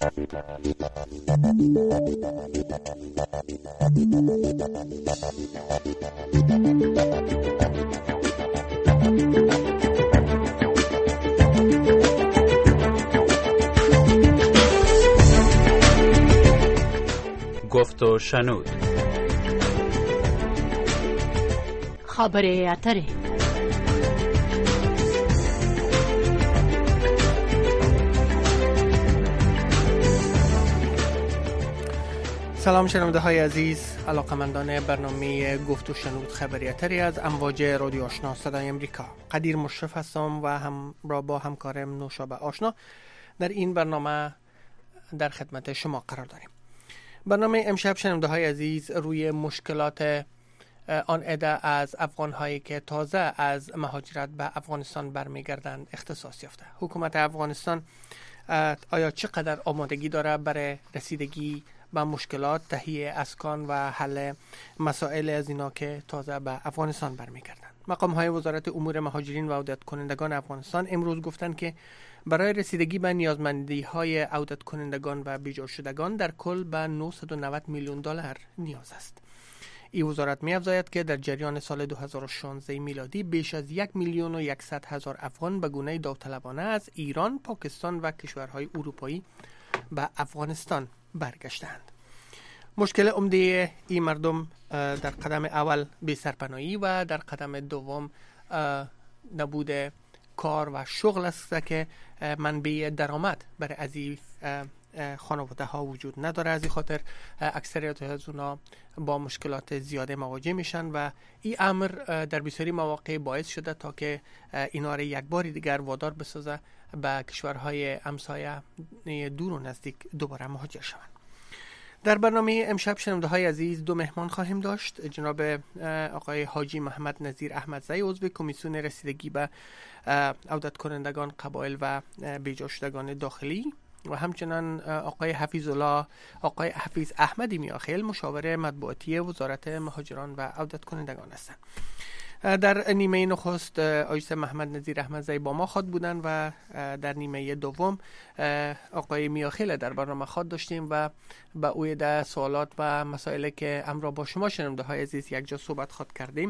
گفت و شنود. خبر اتره. سلام شنونده های عزیز، علاقمندان برنامه گفت و شنود خبری اتری از امواج رادیو آشنا صدای امریکا. قدیر مشرف هستم و همراه با همکارم نوشابه آشنا در این برنامه در خدمت شما قرار داریم. برنامه امشب شنونده های عزیز روی مشکلات آن عده از افغان هایی که تازه از مهاجرت به افغانستان برمیگردند اختصاص یافته. حکومت افغانستان آیا چقدر آمادگی داره برای رسیدگی به مشکلات، تهیه اسکان و حل مسائل از اینا که تازه به افغانستان برمیگردند؟ مقام های وزارت امور مهاجرین و عودت کنندگان افغانستان امروز گفتند که برای رسیدگی به نیازمندی های عودت کنندگان و بیجا شدگان در کل به 990 میلیون دلار نیاز است. این وزارت می افزاید که در جریان سال 2016 میلادی بیش از 1,100,000 افغان به گونه داوطلبانه از ایران، پاکستان و کشورهای اروپایی به افغانستان برگشتند. مشکل عمده این مردم در قدم اول بی سرپناهی و در قدم دوم نبود کار و شغل است که منبع درآمد برای از خانواده ها وجود نداره. از این خاطر اکثریت از اونا با مشکلات زیاده مواجه میشن و این امر در بسیاری مواقع باعث شده تا که اینا را یک بار دیگر وادار بسازه به کشورهای همسایه دور و نزدیک دوباره مهاجر شوند. در برنامه امشب شنونده های عزیز دو مهمان خواهیم داشت. جناب آقای حاجی محمد نظیر احمدزی، عضو کمیسیون رسیدگی به عودت کنندگان قبایل و بیجا شدگان داخلی، و همچنان آقای آقای حفیظ احمدی میاخیل، مشاور مطبوعاتی وزارت مهاجران و عودت کنندگان هستند. در نیمه نخست آیسه محمد نظیر احمدزی با ما خود بودن و در نیمه دوم آقای میاخیل در برنامه خود داشتیم و با اوی در سوالات و مسائلی که امروز با شما شنونده های عزیز یک جا صحبت خود کردیم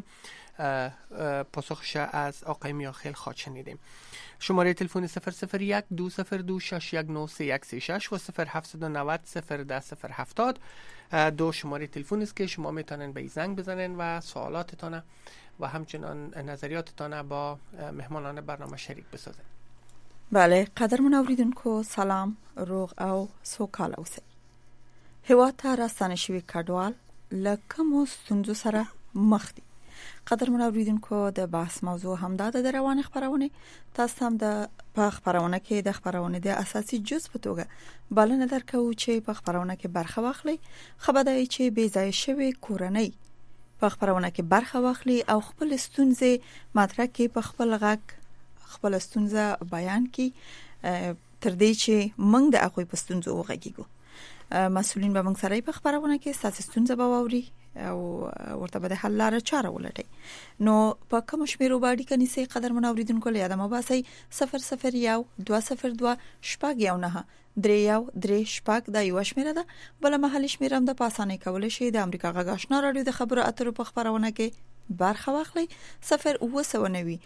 پاسخش از آقای میاخیل خود شنیدیم. شماره تلفن 001 202 6193136 و 0790 010 دو شماره تلفن است که شما میتونن به زنگ بزنن و سوالاتتان و همچنان نظریاتتان با مهمانان برنامه شریک بسازن. بله، قدرمن اوریدونکو سلام، روغ او سوکال اوسئ. هیواد ته راستنه شوي کډوال له کومو ستونزو سره مخ دي. قدرمن اوریدونکو د بحث موضوع همدا د روانه خبرونه تاسو هم د په خبرونه کې د خبرونه د اساسي جزء په توګه بلنه درکو چې په خبرونه کې برخه واخلي. خبرداري چې بې ځای شوی کورنۍ په خبرونه کې برخه واخلي او خپل ستونزې مطرح کې په خپل غږ خپل ستونزه بیان کړي تر دې چې موږ د هغوی په ستونزو وغږیږو. مسؤلین به موږ سره په خبرونه کې ستاسو ستونزه به واوري او ورته به د حل لاره چاره ولټي. نو په کوم شمیرو باندې کني سي قدرمن اوریدونکو له یادمه باسي 001 202 شپږ یو نه 3 شپږ دا یو شمیره ده. بل محلي شمیره هم د پاسانه کول شي د امریکا غږ آشنا رادیو د خبرو اترو په خبرونه کې برخه واخلي 0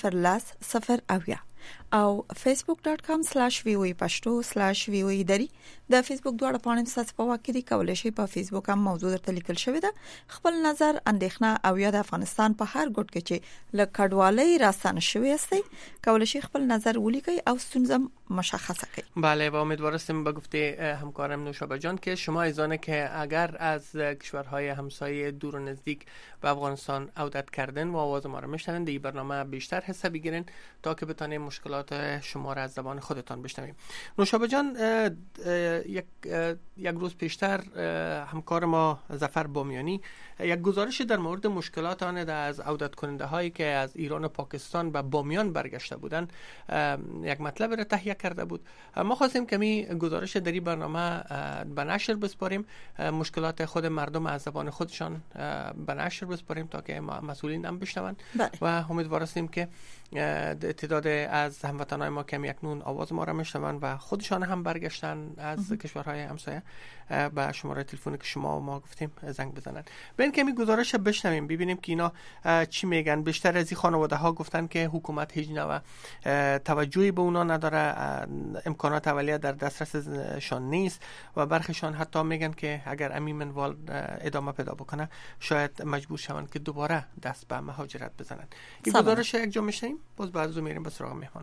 0 او facebook.com/voe pashto/voe دری د فیسبوک دواړه پاڼې تاسو په واکې دی کولای شئ. په فیسبوک هم موضوع درته لیکل شوی ده. خپل نظر، اندېښنه او یا د افغانستان په هر ګوټ کې چې له کډوالۍ راستنه شوی استئ کولای شئ خپل نظر ولیکئ او ستونزه مشخصه کړئ. بله، و امیدوارم به گفته همکارم نوشابه جان که شما ایزانه که اگر از کشورهای همسایه دور و نزدیک به افغانستان عودت کردن و آواز ما را میشنوین، در این برنامه بیشتر حصه بگیرین تا که بتونیم مشکلات شما را از زبان خودتان بشنویم. نوشابه جان، یک روز پیشتر همکار ما ظفر بامیانی یک گزارش در مورد مشکلات آن از عودت کننده هایی که از ایران و پاکستان به بامیان برگشته بودند یک مطلب را تهیه کرده بود. ما خواستیم کمی گزارش در این برنامه به نشر بسپاریم، مشکلات خود مردم از زبان خودشان به نشر بسپاریم تا که مسئولین هم بشنون و امیدوار هستیم که تعداد از هموطنان ما کمی اکنون آواز ما را میشنون و خودشان هم برگشتن از کشورهای همسایه به شماره تلفنی که شما و ما گفتیم زنگ بزنن. ببین کمی گزارش بشنویم ببینیم که اینا چی میگن. بیشتر از این خانواده ها گفتن که حکومت هیچ نوع توجهی به اونا نداره، امکانات اولیه در دسترسشان نیست و برخیشان حتی میگن که اگر امین منوال ادامه پیدا بکنه شاید مجبور شوند که دوباره دست به مهاجرت بزنن. این گزارش یک جا میشنیم، باز بعد از اون میریم به سراغ مهمانم.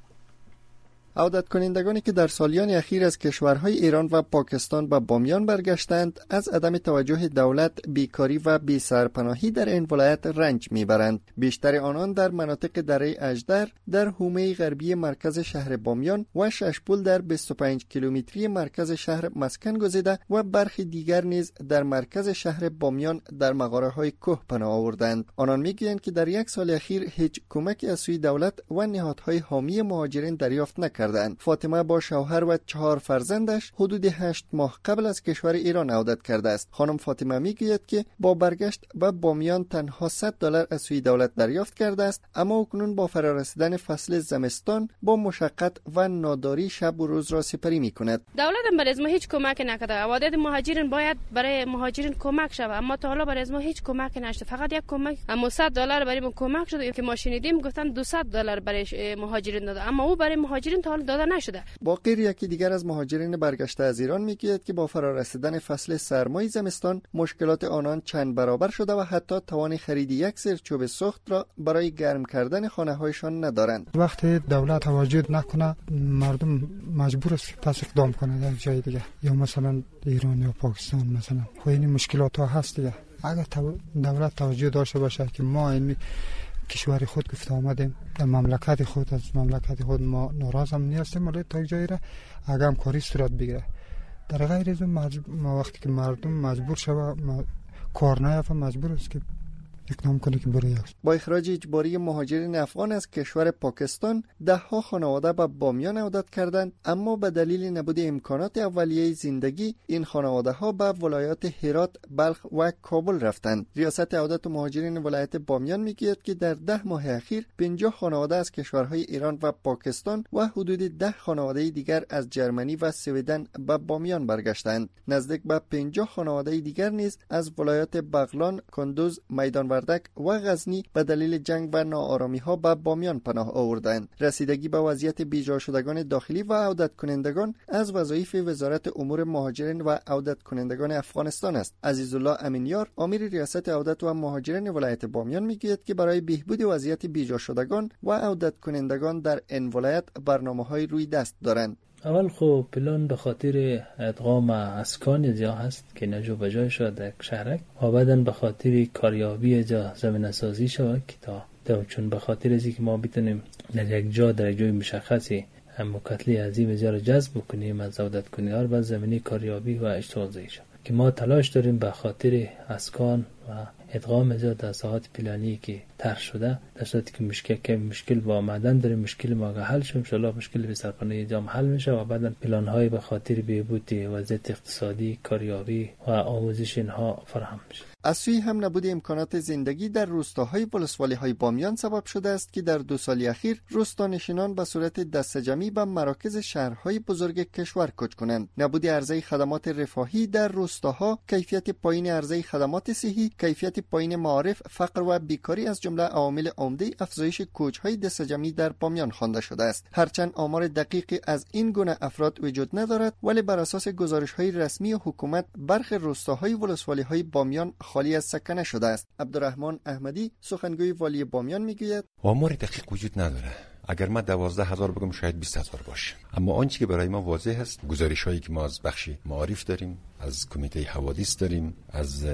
عودت کنندگانی که در سالیان اخیر از کشورهای ایران و پاکستان به بامیان برگشتند از عدم توجه دولت، بیکاری و بی‌سرپناهی در این ولایت رنج میبرند. بیشتر آنان در مناطق دره اژدر، در حومه غربی مرکز شهر بامیان و ششپول در 25 کیلومتری مرکز شهر مسکن گزیده و برخی دیگر نیز در مرکز شهر بامیان در مغاره‌های کوه پناه آوردند. آنان میگویند که در یک سال اخیر هیچ کمکی از سوی دولت و نهادهای حامی مهاجرین دریافت نکردند. فاطمه با شوهر و 4 فرزندش حدود 8 ماه قبل از کشور ایران عودت کرده است. خانم فاطمه میگوید که با برگشت به بامیان تنها $100 از سوی دولت دریافت کرده است، اما اکنون با فرارسیدن فصل زمستان با مشقت و ناداری شب و روز را سپری میکند. دولت برای ما هیچ کمک نکرده. عوادت مهاجرین باید برای مهاجرین کمک شود، اما تا حالا برای ما هیچ کمک نشده. فقط یک کمک، اما $100 برای ما کمک شده که ما شنیدیم گفتن $200 برای مهاجرین داده، اما او برای مهاجرین تا داده نشده. باقر یکی دیگر از مهاجرین برگشته از ایران میگوید که با فرارسیدن فصل سرمای زمستان مشکلات آنان چند برابر شده و حتی توان خرید یک سر چوب سوخت را برای گرم کردن خانه‌هایشان ندارند. وقتی دولت توجه نکنه مردم مجبور است پس اقدام کنه در جای دیگه، یا مثلا ایران یا پاکستان مثلا. خب این مشکلات ها هست دیگه. اگر دولت توجه داشته باشه که ما این کشور خود گفته آمدیم در مملکت خود، از مملکت خود ما ناراض هم نیستیم، ولی تا جایی را اگر هم کاری صورت بگیره. در غیر از ما وقتی که مردم مجبور شود کار نیافت مجبور است که اقدام کنه که بره. با اخراج اجباری مهاجرین افغان از کشور پاکستان 10 خانواده به بامیان عودت کردند، اما به دلیل نبود امکانات اولیه زندگی این خانواده ها به ولایات هرات، بلخ و کابل رفتند. ریاست عودت مهاجرین ولایت بامیان میگوید که در 10 ماه اخیر 50 خانواده از کشورهای ایران و پاکستان و حدود 10 خانواده دیگر از جرمنی و سویدن به بامیان برگشتند. نزدیک به 50 خانواده دیگر نیز از ولایات بغلان، کندوز، میدان وردک و غزنی به دلیل جنگ و ناآرامی ها به بامیان پناه آوردند. رسیدگی به وضعیت بیجا شدگان داخلی و عودت کنندگان از وظایف وزارت امور مهاجرین و عودت کنندگان افغانستان است. عزیزالله امینیار، امیر ریاست عودت و مهاجرین ولایت بامیان میگوید که برای بهبود وضعیت بیجا شدگان و عودت کنندگان در این ولایت برنامه‌های روی دست دارند. اول خب پلان به خاطر ادغام اسکان جا هست که نجو بجای شد در شهرک و بعداً به خاطر کاریابی جا زمینه سازی شد که تا چون به خاطر ازی که ما بتونیم در یک جای مشخصی مکتلی عظیم جا را جذب بکنیم از عودت کنندگان و زمینه کاریابی و اشتغال زایی شد که ما تلاش داریم به خاطر اسکان و ادغام جا در ساحات پلانی که طرح شده، در صورتی که مشکل با آمدن داریم، مشکل ما حل شد، ان شاء الله مشکل به سرپناهی جام حل میشه و بعدا پلان های به خاطر بهبود وضعیت اقتصادی، کاریابی و آموزش اینها فراهم میشه. از سوی هم نبود امکانات زندگی در روستاهای ولسوالی‌های بامیان سبب شده است که در 2 سال اخیر روستانشینان به صورت دسته‌جمعی به مراکز شهرهای بزرگ کشور کوچ کنند. نبود عرضه خدمات رفاهی در روستاها، کیفیت پایین عرضه خدمات صحی، کیفیت پایین معارف، فقر و بیکاری از جمله عوامل عمده افزایش کوچ‌های دسته‌جمعی در بامیان خوانده شده است. هرچند آمار دقیقی از این گونه افراد وجود ندارد، ولی بر اساس گزارش‌های رسمی حکومت برخی روستاهای ولسوالی‌های بامیان خالی از سکنه شده است. عبدالرحمن احمدی، سخنگوی والی بامیان میگوید آمار دقیق وجود نداره. اگر ما 12,000 بگم شاید 20,000 باشه، اما آنچه که برای ما واضح است گزارش‌هایی که ما از بخش معارف داریم، از کمیته حوادث داریم، از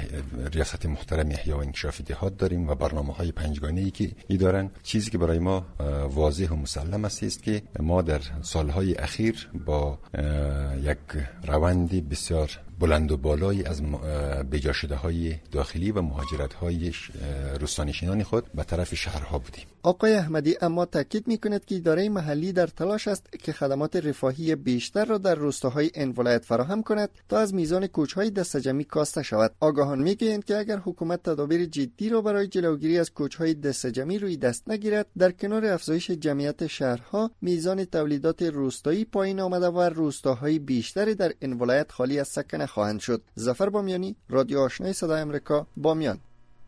ریاست محترم احیا و انکشاف دهات داریم و برنامه‌های پنجگانه‌ای که دارن. چیزی که برای ما واضح و مسلم است که ما در سالهای اخیر با یک روند بسیار بلند و بالایی از بجا شده های داخلی و مهاجرت های روستانشینان خود به طرف شهرها بودیم. آقای احمدی اما تاکید می‌کند که اداره محلی در تلاش است که خدمات رفاهی بیشتر را در روستاهای این ولایت فراهم کند تا از میزان کوچ‌های دسته‌جمعی کاسته شود. آگاهان می‌گویند که اگر حکومت تدابیر جدی را برای جلوگیری از کوچ‌های دسته‌جمعی روی دست نگیرد، در کنار افزایش جمعیت شهرها، میزان تولیدات روستایی پایین آمده و روستاهای بیشتری در این ولایت خالی از سکنه خواهند شد. ظفر بامیانی، رادیو آشنای صدای امریکا، بامیان.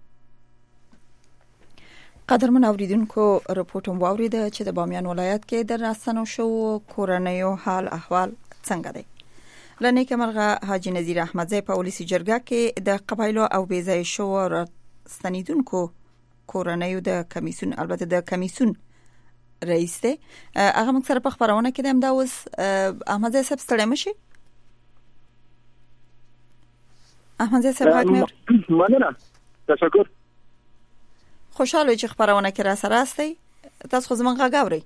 قدرمن اوریدونکو رپورټ مو واوریده چې د بامیان ولایت کې د راستنو شو کورنیو حال احوال څنګه دی. لنی کمرغه حاجی نذیر احمدزی په ولسی جرګه کې د قبایلو او بیځای شو راستنیدونکو کورنیو د کمیسیون البته د کمیسیون رئیس دی. هغه موږ سره په خبرونه کې د امدا اوس احمدزی صاحب ستړی مشي. احمدزی صاحب مننه. تشکر. خوشاله چې خبرونه کې را سره استئ. تاسو خو زمونږ غږ اورئ؟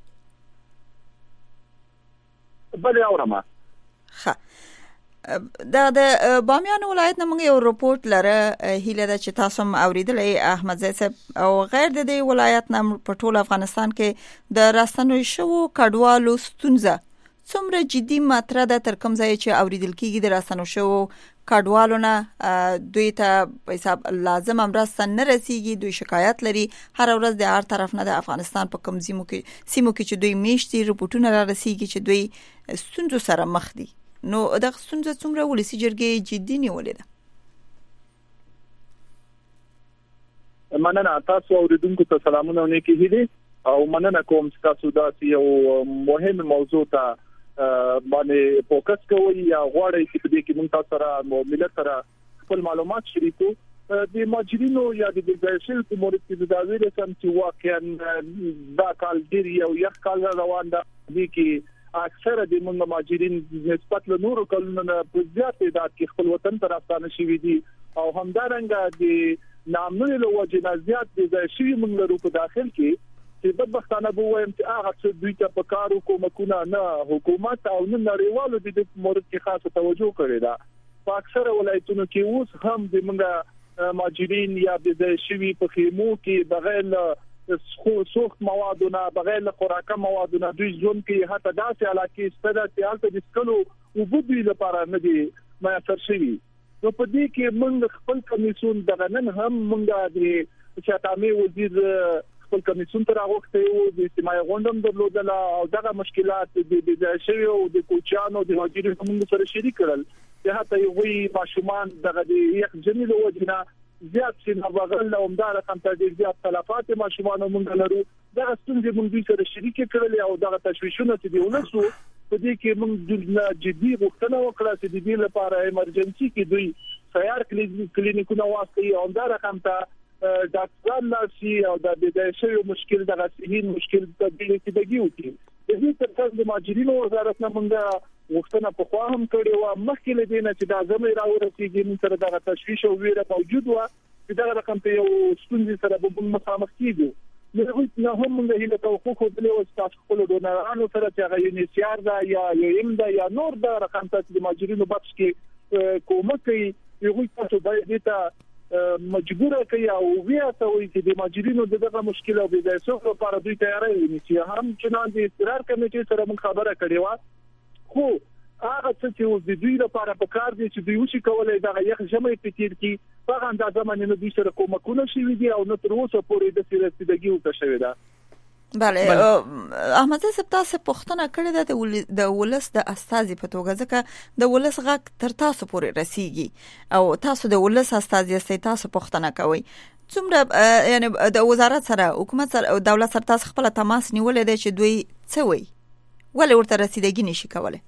بله اورم. ښه. د بامیان ولایت نه موږ یو رپورټ لره، هیله ده چې تاسو هم اوریدلی احمدزی صاحب، او غیر د دې ولایت نه په ټول افغانستان کې د راستنو شوو کډوالو ستونزه څومره جدي مطرح ده، تر کوم ځای چې اوریدل کېږي د راستنو شوو کډوالو نه دوی ته په حساب لازم مرسته نه رسیږي، دوی شکایت لري هر ورځ د هر طرف نه د افغانستان په کوم سیمو کې چې دوی میشتي رپورټونه را رسیږي چې دوی ستونزو سره مخ دي. نو د ستونزو څومره ولسی جرګې جدي نیولې ده؟ مننه. تاسو اوریدونکو ته سلامونه ونکي هدي او مننه کوم چې تاسو دا یو مهم موضوع ته باندې فوکس کوي یا غواړئ چې په دې کې موږ تاسو سره ملت سره خپل معلومات شریکو. د ماجرینو یا د ځایشل په مورد کې دا ویل سم چې واقعا دا کال ډیر یو یخ کال روان ده، چې اکثره د موږ ماجرین نسبت له نورو کلونو په زیات تعداد کې خپل وطن ته راستانه شوي دي او همدارنګه د نامنو له وجې نه زیات د ځایشي موږ لرو په داخل کې چې بدبختانه به وایم چې هغه څه دوی ته په کار حکومتونه نه حکومت او نه نړیوالو د دې مورد کې خاصه توجه کړې ده. په اکثره ولایتونو کې اوس هم د موږ ماجرین یا د شوی په خیمو کې بغیر سوخت موادونه، بغیر خوراکه موادونه دوی ژوند کې حتی داسې علاقې ستده چې هلته د سکلو اوبه دوی لپاره نه دي میسر شوي. نو په دې کې موږ خپل کمیسیون دغه نن هم موږ د شاتامي وزیر خپل کمیسیون ته راغوښته یو د اجتماعي غونډه درلودل او دغه مشکلات د شوی او د کوچانو د ماجرینو موږ سره شریک کړل چې حتی یوې ماشومان دغه د یک جنیل وجنه زیات سینه بغل او مدار کم ته د زیات تلفات ماشومان موږ لرو. دغه ستونزې موږ سره شریک کړل او دغه تشویشونه چې دیولسو په دې کې موږ جدي غوښتنه وکړه چې د دې لپاره ایمرجنسي کې دوی سیار کلینیکونه واسطي او مدار کم ته ډاکټران لاسي او د دې شوی مشکل دغه صحیح مشکل د دې کې وتی. د دې ترڅنګ د ماجرینو وزارت نه موږ وختونه په خوا هم کړی و مخکې له دې نه چې دا زموږ راورسیږي موږ سره دغه تشویش او ویره موجود و چې دا رقم ته یو ستونزې سره به مخامخ کیږو. نو هم موږ هیله کوو خو د له تاسو خپل ډونرانو سره چې هغه یونیسیار دا یا یم دا یا نور دا رقم ته د ماجرینو بخش کې کومک کوي. یو تاسو باید ته مجبور کوي او بیا ته وایي چې د ماجرینو دغه مشکل او د څو لپاره دوی تیاری ونیسي. هم چې د اصرار کمیټې سره موږ خبره کړې و خو هغه چې د دوی لپاره په کار دي چې دوی وشي کولای دغه یخ جمعي پتیر کی په اندازه باندې نو دوی سره کومکونه شي دي او نو تر اوسه پورې د رسیدګي وکړه شوی ده. بله احمد صاحب تاسو پوښتنه کړې ده د ولس د استازي په توګه، ځکه د ولس غږ تر تاسو پورې رسیږي او تاسو د ولس استازي یاست، تاسو پوښتنه کوئ څومره یعنی د وزارت سره حکومت سره او دولت سره تاسو خپل تماس نیولې ده چې دوی څه وایي ولې ورته رسیدګي نشي کولای؟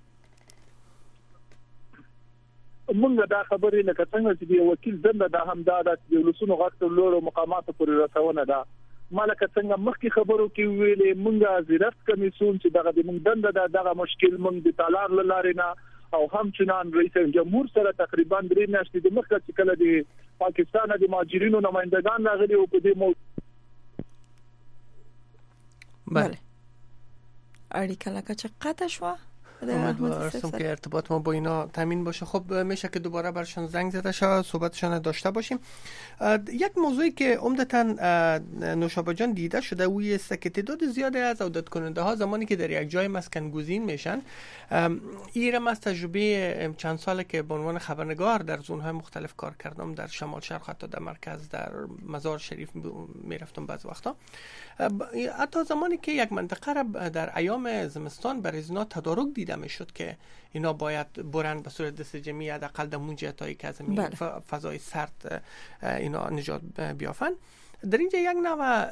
موږ دا خبرې لکه څنګه چې د وکیل دنده د همدا د ولسونو غږ ته لوړ مقامات پورې رسونه ده. مالکه څنګه مخکې خبرو کې ویلې موږ زیرت کمیسیون چې دغه د موږ دنده دغه مشکل موږ د تالار لارې نه او همچنان رئیس جمهور سره تقریبا 3 میاشتې د مخکې چې کله د پاکستان د ماجرینو نمائندگان راغلي او په دې موضوع بله اړیکه لکه چې قطع شو امیدوارم که ارتباط ما با اینا تامین باشه. خب میشه که دوباره برشان زنگ زده شه، صحبتشان داشته باشیم. یک موضوعی که عمدتاً نوشابه جان دیده شده وی است که تعداد زیادی از عودت کننده ها زمانی که در یک جای مسکن گزین میشن، ایرم از تجربه چند ساله که به عنوان خبرنگار در زونهای مختلف کار کردم، در شمال شرق حتی در مرکز، در مزار شریف میرفتم بعض وقتا. حتی زمانی که یک منطقه را در ایام زمستان برای اینا تدارک دیده میشد که اینا باید برن به صورت دست جمعی حداقل در اون جهتایی که از فضای سرد اینا نجات بیافن. در اینجا یک نوع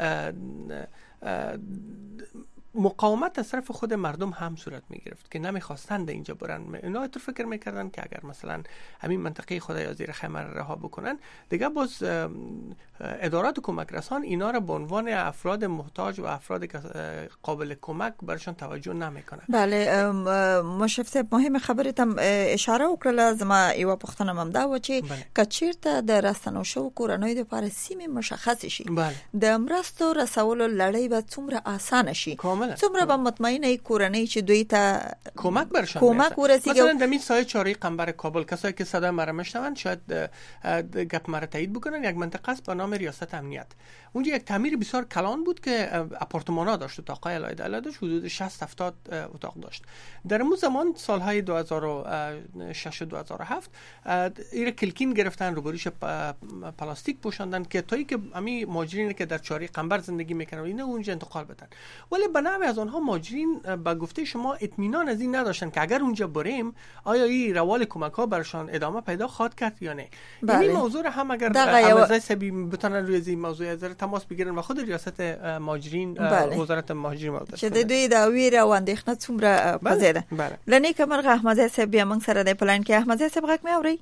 مقاومت از طرف خود مردم هم صورت می گرفت که نمیخواستند اینجا برن. اینا تو فکر میکردن که اگر مثلا همین منطقه خود یا زیر خیمه رها بکنن دیگه باز ادارات کمک رسان اینا را به عنوان افراد محتاج و افراد قابل کمک برشان توجه نمیکنن. بله مشرف مهم خبرتم اشاره وکړه، زما یو پوښتنه هم دا و چې کچیرته د راستنو شو کورنۍ د پاره سیمه مشخص شي د مرستو رسولو لړۍ به څومره اسانه شي، څومره به مطمئنه کورنۍ چې دوی ته کمک برشان کمک ورسیږي. مثلا در این سایه چاری قنبر کابل کسایی که صدای مرا میشنوند شاید گپ مرا تایید بکنن، یک منطقه است به نام ریاست امنیت. اونجا یک تعمیر بسیار کلان بود که آپارتمان‌ها داشت، اتاقای علاوه داشت، حدود 60-70 اتاق داشت. در اون زمان سالهای 2006 و 2007 ایره کلکین گرفتن، روبروش پلاستیک پوشاندن که تایی که همین ماجرین که در چاری قنبر زندگی میکنن اینا اونجا انتقال بدن. ولی به نحو از آنها ماجرین با گفته شما اطمینان از این نداشتن که اگر اونجا بریم آیا این روال کمک ها برشان ادامه پیدا خواهد کرد یا نه. این موضوع هم اگر امازای سبی بتونن روی این موضوع از تماس بگیرن و خود ریاست مهاجرین وزارت مهاجرین مدد چې د دوی دا ویره او اندېښنه څومره پزیده. لنی کمرغه احمد صاحب بیا موږ سره د پلان کې احمد صاحب غږ مې اوري؟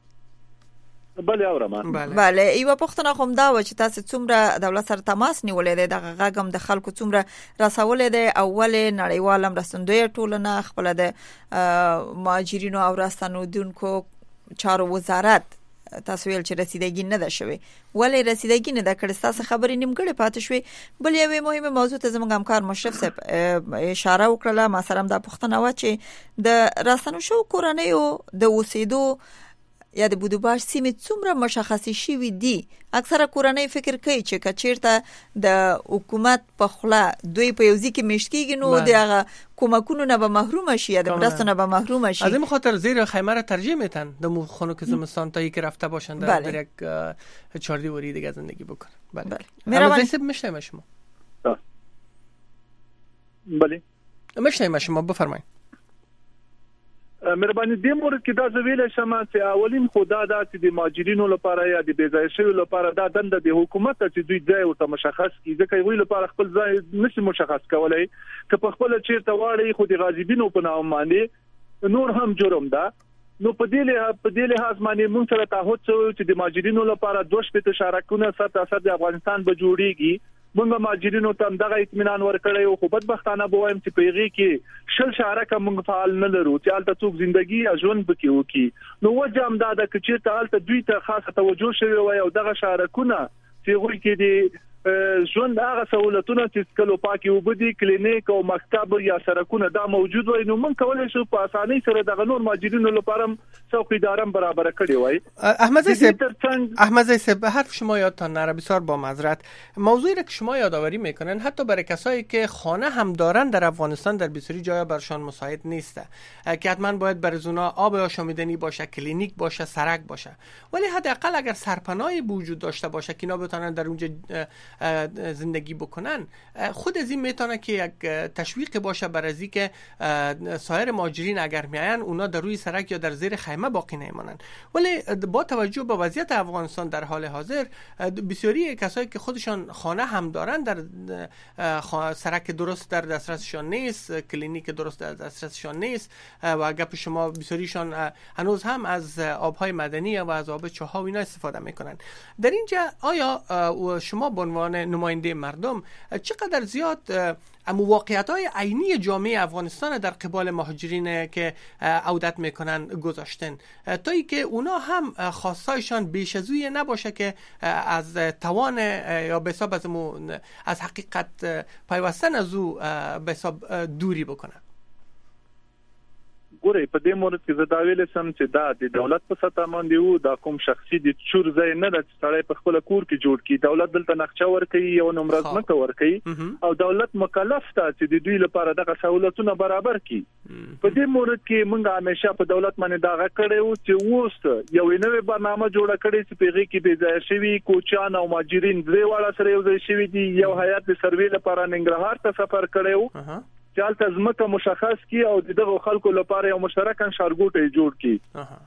بله اورم. بله یو پوښتنه کوم دا و چې تاسو څومره دولت سره تماس نیولې ده، دغه غږ هم د خلکو څومره رسولې ده؟ اول نړیوال مرستندوی ټولنه خپل د مهاجرینو او راستنودونکو چارو وزارت تاسو ویل چې رسیدګي نه ده شوی، ولې رسیدګي نه ده کړې؟ تاسو خبرې نیمګړې پاتې شوې. بل یو مهمه موضوع ته زموږ همکار مشرف صاحب اشاره وکړه، ما سره هم دا پوښتنه و چې د راستنو شو کورنیو د اوسېدو یا د بودوبار سیمې څومره مشخصي شوي دي؟ اکثره کورنۍ فکر کوي چې کچیرته د حکومت په خلا دوی په یوځی کې مشت کېږي نو دغه کومکونو نه به محروم شي یا د مرستو نه به محروم شي. از این خاطر زیر خیمه را ترجیح میتن د خنک زمستان تا که رفته باشن در یک چهاردیواری دیگه زندگی بکنن. بله مهربانی صاحب میشنیم شما. بله میشنیم شما، بفرمایید. مهرباني دې مورد کې دا زویل شمه چې اولین خدا دا چې د ماجرینو لپاره یا د بیځای شوی لپاره دا دنده د حکومت چې دوی ځای او ته مشخص کړي، ځکه ویل لپاره خپل ځای نشي مشخص کولای که په خپل چیرته واړی خو د غاضبینو په نام باندې نور هم جرم ده. نو په دې لحاظ باندې موږ سره تعهد شو چې د ماجرینو لپاره 2 شارکونه 7% د افغانستان به جوړیږي. موږ ماجرینو ته دغه اطمینان ورکړی او خو بدبختانه به وایم چې پیغي کې 60 شارکه موږ فعال نه لرو چې البته څوک ژوندۍ یا ژوند بکی وکي. نو وجه هم دا ده چې تالته دوی ته خاصه توجه شوی وي او دغه شارکونه چې وایي کې دي ژوند هغه سہولتونه چې کلو پاکي وبدي کلینیک او مکتب یا سرکونه دا موجود وي نو موږ کولای شو په اسانۍ سره دغه نور ماجرینو لپاره څوکیدارم برابر کړی وای. احمد صاحب حرف شما یادتان نره، بسیار با معذرت. موضوعی را که شما یادآوری میکنن حتی برای کسایی که خانه هم دارن در افغانستان در بسیاری جاها برشان مساعد نیسته که حتما باید برزونا آب آشامیدنی باشه، کلینیک باشه، سرک باشه، ولی حداقل اگر سرپناهی وجود داشته باشه که اینا بتونن در اونجا زندگی بکنن، خود از این میتونه که یک تشویق باشه برای از اینکه سایر مهاجرین اگر میاین اونا در روی سرک یا در زیر خیمه باقی نمیمونن. ولی با توجه به وضعیت افغانستان در حال حاضر بسیاری کسایی که خودشان خانه هم دارن در سرک درست در دسترسشان نیست، کلینیک درست در دسترسشان نیست و گپ شما بسیاریشان هنوز هم از آبهای مدنی و از آب چاه ها اینا استفاده میکنن. در اینجا آیا شما به عنوان نماینده مردم چقدر زیاد واقعیت‌های عینی جامعه افغانستان در قبال مهاجرین که عودت میکنن گذاشتن تا ای که اونا هم خواستایشان بیش از اوی نباشه که از توان یا به حساب از حقیقت پیوستن از او به حساب دوری بکنن؟ ګوري په دې مورد کې زه دا ویل سم چې دا د دولت په سطح باندې وو دا کوم شخصي د چور ځای نه د سړی په خپل کور کې جوړ کی دولت دلته نقشه ورکړي یو نمبر ځمکه ورکړي او دولت مکلف ته چې د دوی لپاره دغه سہولتونه برابر کړي په دې مورد کې موږ همیشه په دولت باندې دا کړو چې وست یو نوې برنامه جوړه کړې چې پیغې کې به ځای شوی کوچان او ماجرین درې واړه سره یو ځای شوی دي یو هیئت د سروې لپاره ننګرهار ته سفر کړو چې البته ځمکه مشخص کی او دغه خلکو لپاره یو مشترک انشارګوټ جوړ کی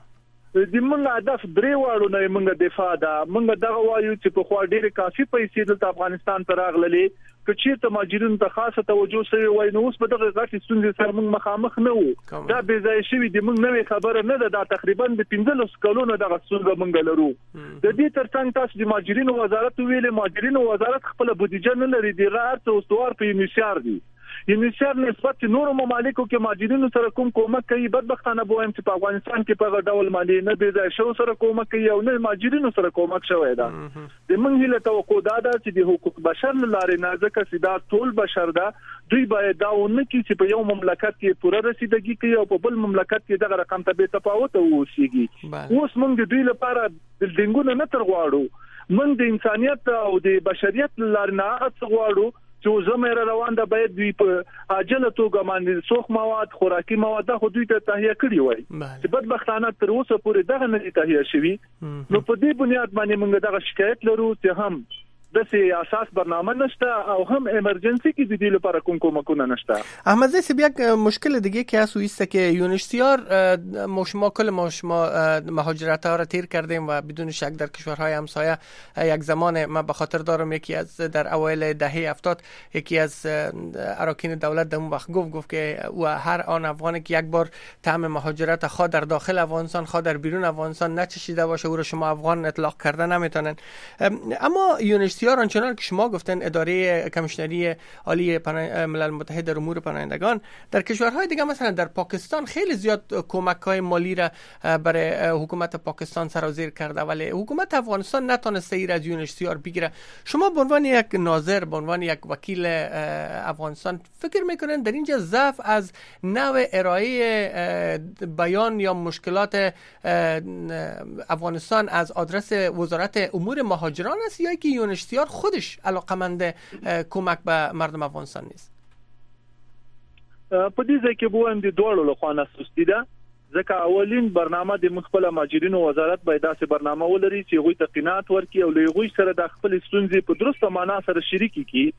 د موږ هدف درې واړو نه موږ دفاع ده موږ دغه وایو چې په خوا ډېر کافي پیسې د افغانستان ته راغللې کچې ته ماجرین ته خاصه توجه سوي وای نو اوس په دغه غټي ستونزې سره موږ مخامخ نه وو دا به ځای شوی د موږ نوې خبره نه ده دا تقریبا د 15 کلونو دغه ستونزه موږ لرو د دې ترڅنګ تاسو د ماجرین وزارت ویلې ماجرین وزارت خپل بودیجه نه لري د رات او استوار په یونیسیار دي یونیسیار نسبت نور ممالکو کې ماجرینو سره کوم کومک کوي بدبختانه بوهم چې په افغانستان کې په ډول مالی نه به ځای شو سره کومک کوي او نه ماجرینو سره کومک شوی دا د موږ هیله توقع ده چې د حقوق بشر لارې نه ځکه چې دا ټول بشر ده دوی باید دا ونه کې چې په یو مملکت کې پوره رسیدګي کوي او په بل مملکت کې دغه رقم ته به تفاوت ووسیږي اوس موږ د دوی لپاره د دنګونو نه تر غواړو موږ د انسانيت او د بشریت لارې نه غواړو چې زموږ روان ده باید دوی په عاجله توګه باندې سوخ مواد خوراکي مواد خو دوی ته تهیه کړی وای چې بدبختانه تر اوسه پورې دغه نه تهیه شوی نو په دې بنیاد باندې موږ دغه شکایت لرو چې هم د سي اساس برنامه نشته او هم ایمرجنسي کې د دې لپاره کوم کومکونه نشته احمد زی سبیک مشکل دیگه که هست است که یونیسیار ما کل ما مهاجرت ها را تیر کردیم و بدون شک در کشورهای همسایه یک زمان ما به خاطر دارم یکی از در اوایل دهه 70 یکی از اراکین دولت در اون وقت گفت که او هر آن افغانی که یک بار طعم مهاجرت خود در داخل افغانستان خود در بیرون افغانستان نچشیده باشه او را شما افغان اطلاق کرده نمیتونن اما یونیسیار آنچنان که شما گفتن اداره کمیشنری عالی ملل متحد در امور پناهندگان در کشورهای دیگه مثلا در پاکستان خیلی زیاد کمک‌های مالی را برای حکومت پاکستان سرازیر کرده ولی حکومت افغانستان نتونسته ایر از یونیسیار بگیره شما به عنوان یک ناظر به عنوان یک وکیل افغانستان فکر میکنن در اینجا ضعف از نوع ارائه بیان یا مشکلات افغانستان از آدرس وزارت امور مهاجران است یا که یونیسیار خودش علاقمند کمک به مردم افغانستان نیست په دې ځای کې بوهم د دوړو له خوا نسوستي ده ځکه اولین برنامه د مخبل ماجرینو وزارت باید داسې برنامه ولري چې غوي تقینات ورکړي او له غوي سره د خپل ستونزې په درسته معنا سره شریکي کړي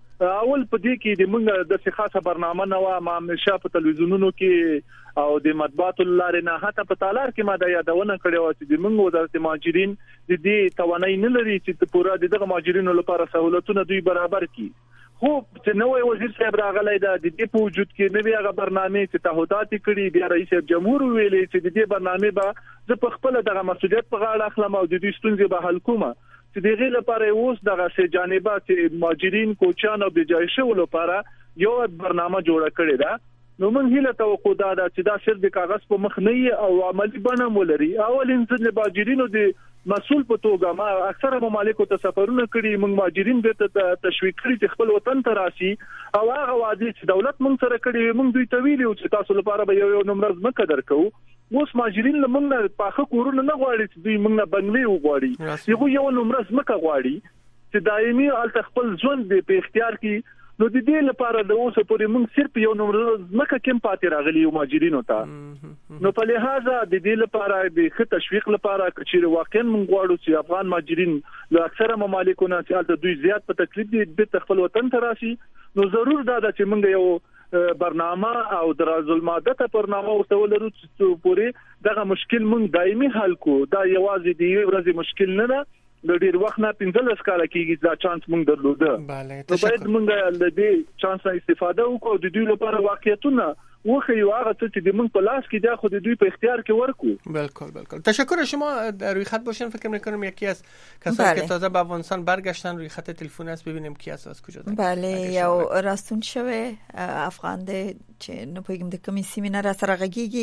اول په دې کې د موږ د خاصه برنامه نو ما همیشه په تلویزیونونو کې او د مطبوعاتو لارې نه حتی په تالار کې ما د یادونه کړې و چې د موږ وزارت ماجرین د دې توانای نه لري چې پوره دغه ماجرینو لپاره سہولتونه دوی برابر کړي خو چې نوې وزیر صاحب راغلی دا د دې په وجود کې نوې هغه برنامه چې تعهدات کړي بیا رئیس جمهور ویلي چې د دې برنامه به زه په خپل دغه مسؤلیت په غاړه اخلم او د دې ستونزې به حل کوم چې دغه لپاره اوس دغه سه جانبات ماجرین کوچان او بجایشه ولپاره یو برنامه جوړه کړې ده نو موږ هیله توقع ده چې دا صرف د کاغذ په مخ نه او عملی بڼه ولري اول انسان د ماجرینو د مسؤل په توګه ما اکثره ممالکو ته سفرونه کړي موږ ماجرین به تشویق کړي چې خپل وطن ته راشي او هغه وادي چې دولت موږ سره کړي موږ دوی ته ویلو چې تاسو لپاره به یو نمبر ځمکه درکو اوس ماجرین موږ په خو کورونه نه غواړي چې دوی موږ نه بنگلې وغواړي یو نمبر ځمکه غواړي چې دایمي ال خپل ژوند په اختیار کې نو د دې لپاره د اوسه پورې موږ صرف یو نمبر ځمکه کم پاتې راغلي یو ماجرینو ته نو په لحاظه د دې لپاره د ښه تشویق لپاره چې واقعا موږ غواړو چې افغان ماجرین له اکثره ممالکو نه چې دوی زیات په تکلیف دي د خپل وطن ته راشي نو ضرور دا چې موږ یو برنامه او درازالماده برنامه ورته چې پورې دغه مشکل موږ دایمي حل کو دا یوازې د یو ورځې مشکل نه ده د ډیر وخت نه 15 کال کېږي دا چانس موږ درلوده نو باید موږ د دې چانس استفاده وکړو د دوی لپاره واقعیتونه وخیو هغه چې د موږ په لاس کې دا خو د دوی په اختیار کې ورکو بالکل تشکر شما روی خط باشین فکر می‌کنم یکی از کسانی که تازه به افغانستان برگشتن روی خط تلفن است ببینیم کی است از کجا بله یو راستون شوه افغان ده چې نه پوهیږم د کومې سیمې نه را سره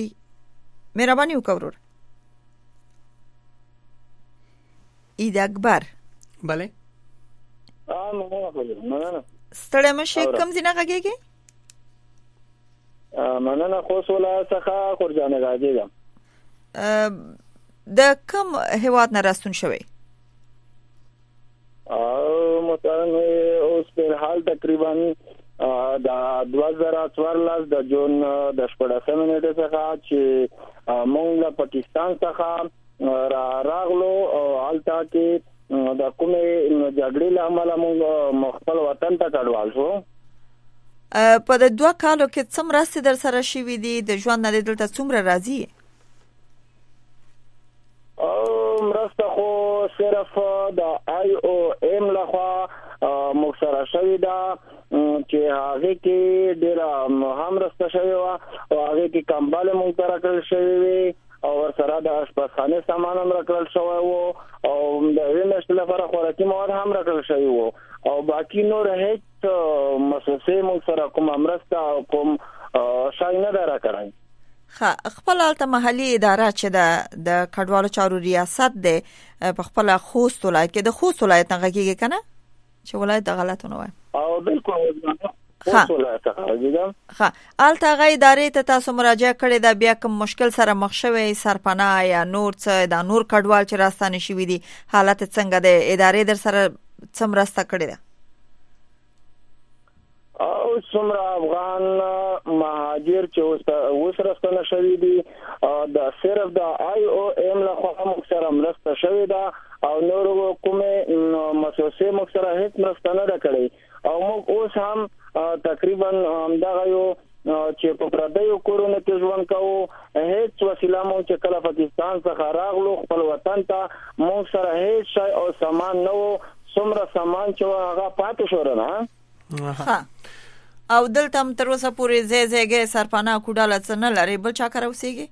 غږیږي مهرباني وکړئ اید اکبر بله ستړی مشه کم زینه غږیږي مننه خوست ولایت څخه خورجان غازی یم. د کوم هیواد نه راستون شوی؟ محترم اوس په حال تقریبا د 2014 د جون د 14 نیټه څخه چې موږ له پاکستان څخه راغلو او حالته کې د کومې جګړې له امله موږ خپل وطن ته کډوال شو. په د 2 کالو کې څومره ست در سره شوي دي؟ د ژوند نه دلته څومره راځي؟ مرسته خو صرف د IOM لخوا موږ سره شوې ده چې هغه کې ډېر هم مرسته شوې وه او هغه کې کمبل موږ سره کړل شوی وي او سره د اشپزخانه سامان هم راکړل شوی وو او د وینښت لپاره خوراکي مواد هم راکړل شوی وو او باقي نور هیڅ مسوسه موږ سره کوم مرسته او کوم شای نه ده راکړی. خپل الته محلي اداره چې د کډوالو چارو ریاست ده په خپل خوست ولایت کې، د خوست ولایت نه غږیږي کنه چې ولایت د غلطونه وای او بالکل خوست ولایت ها الته غي ادارې ته تاسو مراجعه کړې ده، بیا کوم مشکل سره مخ شوي سرپناه یا نور څه د نور کډوال چې راستانه شوي دي حالت څنګه ده؟ ادارې در سره څومره مرسته کړې ده؟ او څومره افغان مهاجر چې اوس راستانه شوي دي د صرف د IOM لخوا موږ سره مرسته شوې ده او نور کومه مسوسه موږ سره هیڅ مرسته نه ده کړې او موږ اوس هم تقریبا همدغه یو چې په پردیو کورونو کې ژوند کوو. هیڅ وسیله مو چې کله پاکستان څخه راغلو خپل وطن ته موږ سره هیڅ شی او سامان نه وو، څومره سامان چې هغه پاتې شو نه. او دلته هم تر اوسه پورې ځای سرپناه کوډاله څه نه لري، بل چا کار اوسېږي؟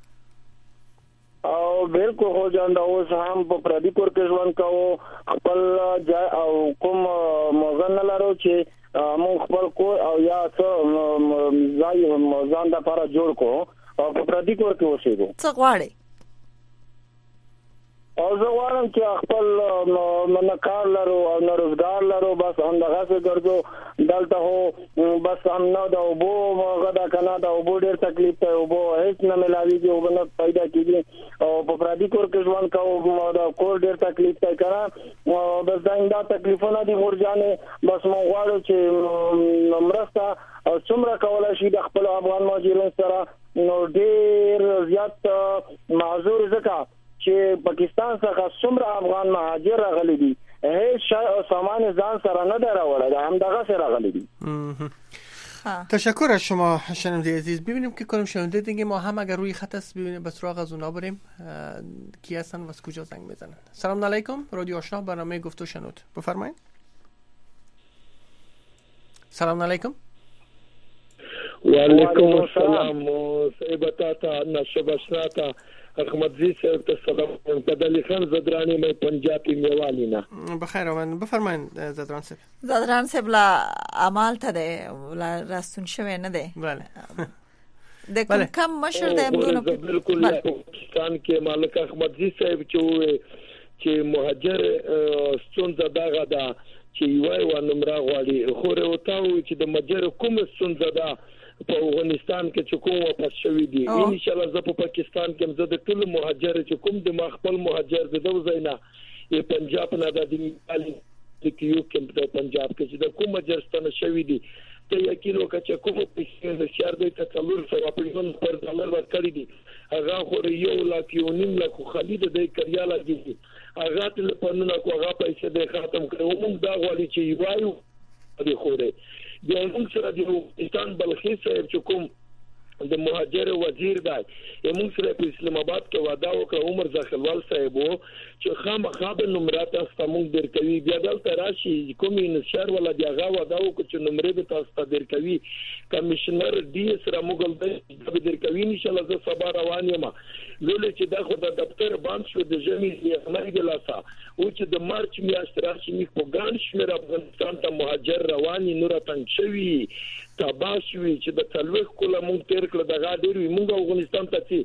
او بالکل خو جان دا اوس هم په پردي کور کې ژوند کوو، خپل ځای او کوم موزه نه لرو چې موږ خپل کور او یا څه ځای ځان د لپاره جوړ کړو او په پردي کور کې اوسېږو. څه غواړئ؟ او زه غواړم چې خپل نه کار لرو او نه روزګار لرو، بس همدغسې ګرځو. دلته خو بس هم نه د اوبو غدا کنه د اوبو ډېر تکلیف دی، اوبو هیڅ نه ملاویږي، اوبه نه پیدا کېږي او په پردي کور کې ژوند کوو، د کور ډېر تکلیف دی کنه. بس دا تکلیفونه دي مورجانې، بس موږ غواړو چې مرسته څومره کولی شي د خپل افغان مهاجرینو سره نو ډېر زیات معذور ځکه چې پاکستان څخه څومره افغان مهاجر راغلي دي هیڅ شای او سامان ځان سره نه دراوړل، همدغه سره راغلي دي. تشکر از شما شنونده عزیز. ببینیم که کنیم شنونده دیگه ما هم اگر روی خط است ببینیم به سراغ از اونا بریم کی هستن و از کجا زنگ میزنن. سلام علیکم، رادیو آشنا، برنامه گفت و شنود، بفرمایید. سلام علیکم. و علیکم السلام. صاحبتا نشبشراتا احمدزی صاحب ته سلام. پدلی خان زدرانی مې پنجاب میوالی نه. بخیر آمد، بفرمایید زدران صاحب. زدران صاحب لا عمل ته ده ولا راستون شوی نه ده. بله. د کوم کم مشر ده امدونه بالکل پاکستان کې مالک احمدزی صاحب چې مهاجر ستونزه دغه ده چې یوای و نمبر غواړي خو ورته چې د مهاجر کوم ستونزه ده په افغانستان کې چې کوم واپس شوی دي. ان شاء الله زه په پاکستان کې زه د ټول مهاجر چې کوم د خپل مهاجر د دوزینا ی پنجاب نه د کیو کې د پنجاب کې چې د کوم مهاجرستان شوی دي ته یقین وکړه چې کوم پیسې د شهر د تکلل سره په پر ډالر ورکړي دي هغه خو یو لاک یو نیم لاک خالد د کریاله دي هغه تل په نن کو هغه پیسې د ختم کړو. موږ دا غواړي چې یوایو د خوره د موږ سره د افغانستان بلخي صاحب چې کوم د مهاجر وزیر دی موږ سره په اسلام آباد کې وعده وکړ عمر ځخلوال صاحب چې خامخا به نمرات استمون درکوي بیا دلته راشي کوم نشر ولا دی هغه وعده وکړ چې نمرې به تاسو درکوي کمشنر ډي سره موږ به درکوي ان شاء الله زه سبا روان یم لولې چې دا خو د دفتر باندې شو د جمعي نه دی لاسا او چې د مارچ میاشت راشي موږ په ګان شمیر افغانستان ته مهاجر رواني نور تنګ شوي تباشوي چې د تلوخ کوله مونږ تیر کړ دغه ډېر موږ افغانستان ته چې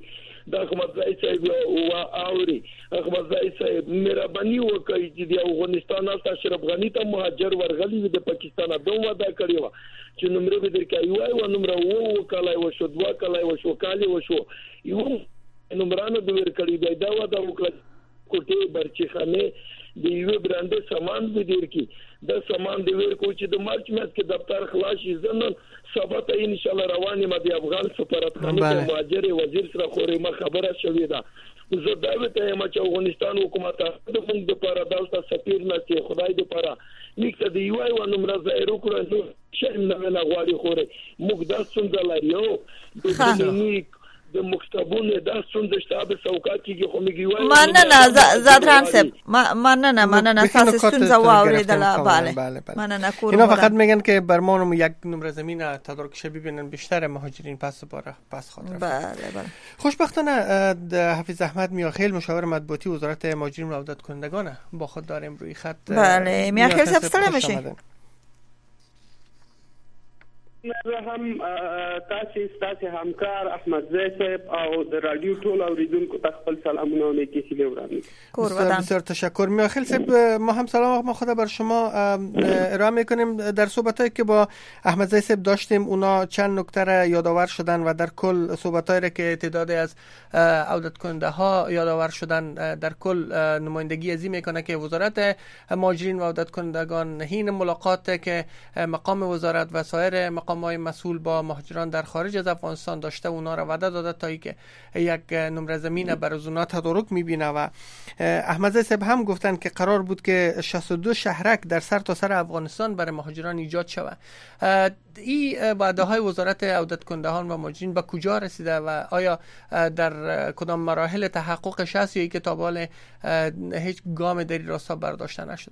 د احمدزای صاحب او اوري احمدزای صاحب مهرباني وکړي چې د افغانستان اشرف غنی ته مهاجر ورغلی د پاکستان دوه ودا کړی و چې نمبر به درکای وای نمبر وو کله و شو دوا کله و شو کاله و شو یو نمبرانو د ور کړی دا ودا وکړه کوټه برچخانه د یو برانډ سامان به دیر کی د سامان دی ور کو چې د مارچ میاشت کې دفتر خلاص شي زنن سبا ته ان شاء الله روانه ما دی افغان سفارتخانه د مهاجر وزیر سره خوري ما خبره شوې ده زه دا وته ما چې افغانستان حکومت د موږ د لپاره دلته سفیر نه چې خدای دې لپاره نیکته دی وای و نمبر زایرو کړو نو شرم نه ولا غواړي خوري موږ د څنګه لريو د مکتبونه د څنګه شتاب سوکات کې خو میږي وای مننه زادران صاحب مننه اساس ستونزه واوریدله بله مننه اینا فقط میگن که برمانم یک نمره زمین تدارک شه ببینن بیشتر مهاجرین پس باره پس خاطر بله خوشبختانه حفیظ احمد میاخیل مشاور مطبوعاتی وزارت مهاجرین و عودت کنندگان با خود داریم روی خط. بله میاخیل صاحب سلام میشه هم تاسو همکار احمد زی صاحب او د رادیو ټول اوریدونکو ته خپل سلامونه و نیکی هیله وړاندې. بسیار تشکر میاخیل صاحب. ما هم سلام ما خدا بر شما ارائه میکنیم. در صحبتایی که با احمد زی صاحب داشتیم اونا چند نکته را یادآور شدن و در کل صحبتایی را که تعدادی از عودت کننده ها یادآور شدن در کل نمایندگی ازی میکنه که وزارت مهاجرین و عودت کنندگان حین ملاقات که مقام وزارت و سایر مقام‌های مسئول با مهاجران در خارج از افغانستان داشته اونا را وعده داده تا اینکه یک نمره زمین برای اونا تدارک می‌بینه و احمد زی صاحب هم گفتن که قرار بود که 62 شهرک در سرتاسر افغانستان برای مهاجران ایجاد شود. این وعده‌های وزارت عودت کنندگان و مهاجرین به کجا رسیده و آیا در کدام مراحل تحققش هست یا اینکه تا به حال هیچ گام در این راستا برداشته نشده؟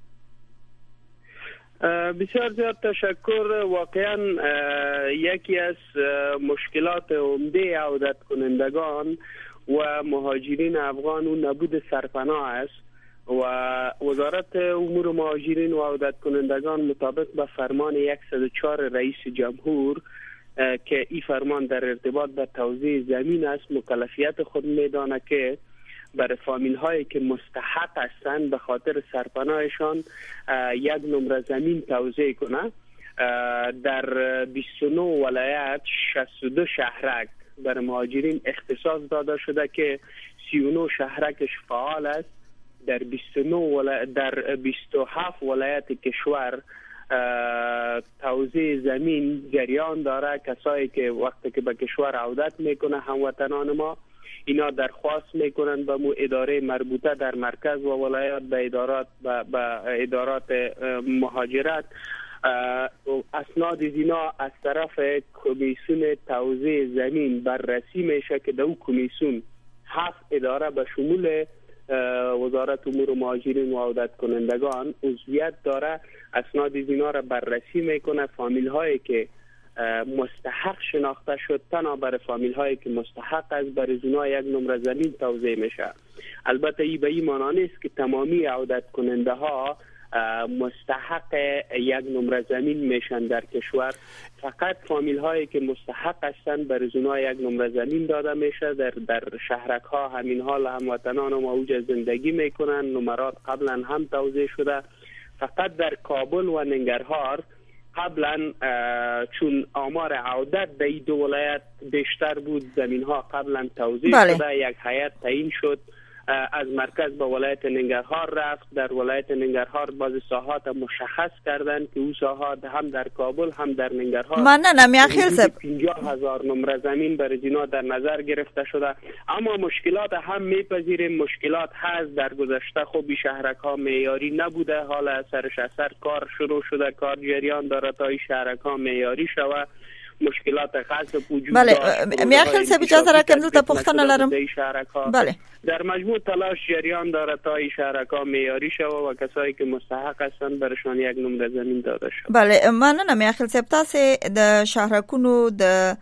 بسیار زیاد تشکر. واقعا یکی از مشکلات عمده عودت کنندگان و مهاجرین افغان و نبود سرپناه است و وزارت امور مهاجرین و عودت کنندگان مطابق به فرمان 104 رئیس جمهور که این فرمان در ارتباط به توزیع زمین است مکلفیت خود میدانه که برای فامیل هایی که مستحق هستند به خاطر سرپناهشان یک نمره زمین توزیع کنه. در 29 ولایت 62 شهرک برای مهاجرین اختصاص داده شده که 39 شهرکش فعال است. در 27 ولایت کشور توزیع زمین جریان داره. کسایی که وقتی که به کشور عودت میکنه هموطنان ما اینا درخواست میکنن به مو اداره مربوطه در مرکز و ولایات به ادارات مهاجرت اسناد اینا از طرف کمیسیون توزیع زمین بررسی میشه که در کمیسیون 7 اداره به شمول وزارت امور مهاجرین و عودت کنندگان عضویت داره. اسناد اینا را بررسی میکنه. فامیل هایی که مستحق شناخته شد تنها برای فامیل هایی که مستحق است برای اونا یک نمره زمین توزیع میشه. البته این به این معنی نیست که تمامی عودت کننده ها مستحق یک نمره زمین میشن در کشور. فقط فامیل هایی که مستحق هستند برای اونا یک نمره زمین داده میشه. در شهرک ها همین حال هموطنان ما اوج زندگی میکنن. نمرات قبلا هم توزیع شده. فقط در کابل و ننگرهار قبلا چون آمار عودت در این دو ولایت بیشتر بود زمین ها قبلا توزیع شده. یک هیئت تعیین شد از مرکز به ولایت ننگرهار رفت. در ولایت ننگرهار بعضی ساحات مشخص کردن که او ساحات هم در کابل هم در ننگرهار میاخیل صاحب 50,000 نمره زمین برای اینا در نظر گرفته شده. اما مشکلات هم میپذیریم. مشکلات هست. در گذشته خوبی شهرک ها معیاری نبوده. حالا سرش اثر کار شروع شده. کار جریان داره تا این شهرک ها معیاری شود. مشکلات غصب وجود داره. میاخیل صاحب اجازه را کنم تا پختن لرم. بله. در مجموع تلاش جریان داره تا این شهرک‌ها معیاری شود و کسایی که مستحق هستند برشان یک نمره زمین داده شود. بله مننه میاخیل صاحب. تاسو د شهرکونو د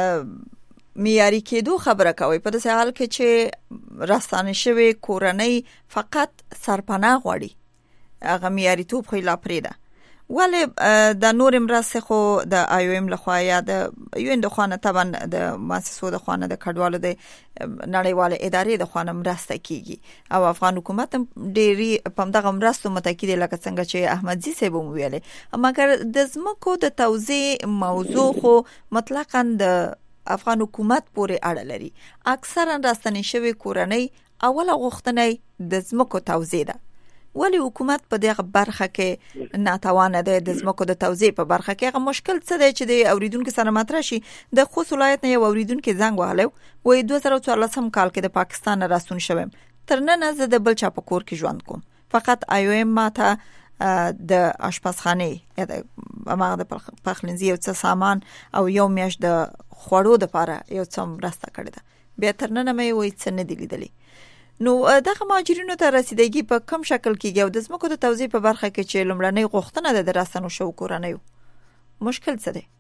معیاری کېدو خبره کوي په داسې حال کې چې راستانه شوی کورنۍ فقط سرپناه غواړي هغه معیاری توپ خو لا پرېده ولې د نور مرستې خو د IOM لخوا یا د UN د خوانه طبعا د مؤسسو د خوانه د کډوالو د نړیواله ادارې د خوانه مرسته کیږي او افغان حکومت ډېری په دغه مرستو متکی دی لکه څنګه چې احمدزي صاحب ویلې مګر د زمکو د توزیع موضوع خو مطلقاً د افغان حکومت پورې اړه لري. اکثرا راستنې شوی کورنۍ اوله غوښتنه د زمکو توزیع ده. ولی حکومت په دغه برخه کې ناتوانه ده د زمکو د توزیع په برخه کې. هغه مشکل څه دی چې د اوریدونکو سره مطرح شي؟ د خوست ولایت نه یو اوریدونکو زنګ وهلو وای 2014 کال کې د پاکستان راستون شوم. تر نن زه د بل چا په کور کې ژوند کوم. فقط IOM ماته د آشپزخانه یا د پخلنځي یو څه سامان او یو میاشت د خوړو لپاره یو څه مرسته کړې ده. بیا تر نن مې وای څه نه دی لیدلی. نو دغه مهاجرینو ته رسیدګي په کم شکل کېږي او د زمکو د توزیع په برخه کې چې لومړنۍ غوښتنه د راستنو شو کورنیو مشکل څه دی؟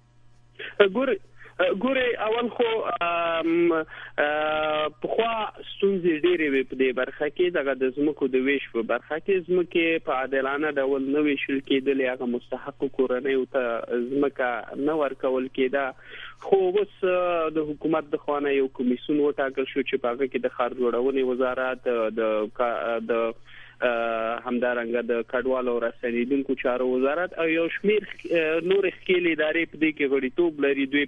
ګوري اول خو په خوا ستونزې ډېرې وي په دې برخه کې دغه د زمکو د ویش په برخه کې زمکه په عادلانه ډول نه ویشل کېدل هغه مستحق کورنیو ته زمکه نه ورکول کېده. خو اوس د حکومت د خوانه یو کمیسیون وټاکل شو چې په هغه کې د ښار جوړونې وزارت د همدارنګه د کډوالو او رسنیدونکو چارو وزارت او یو شمیر نور خپل ادارې په دې کې غړیتوب لري. دوی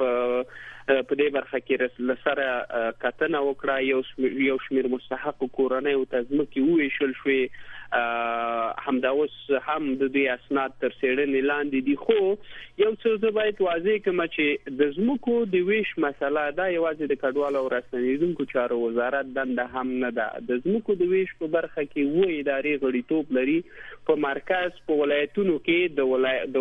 په دې برخه کې لسره کتنه وکړه. یو شمیر مستحق کورنۍ او تزمکي ویشل شوې. همدا اوس هم د دې اسناد تر څېړنې لاندې دي. خو یو څه زه باید واضح کړم چې د زمکو د ویش مسله دا یوازې د کډوالو او رسنیدونکو چارو وزارت دنده هم نه ده. د زمکو د ویش په برخه کې و ادارې غړیتوب لري. په مرکز په ولایتونو کې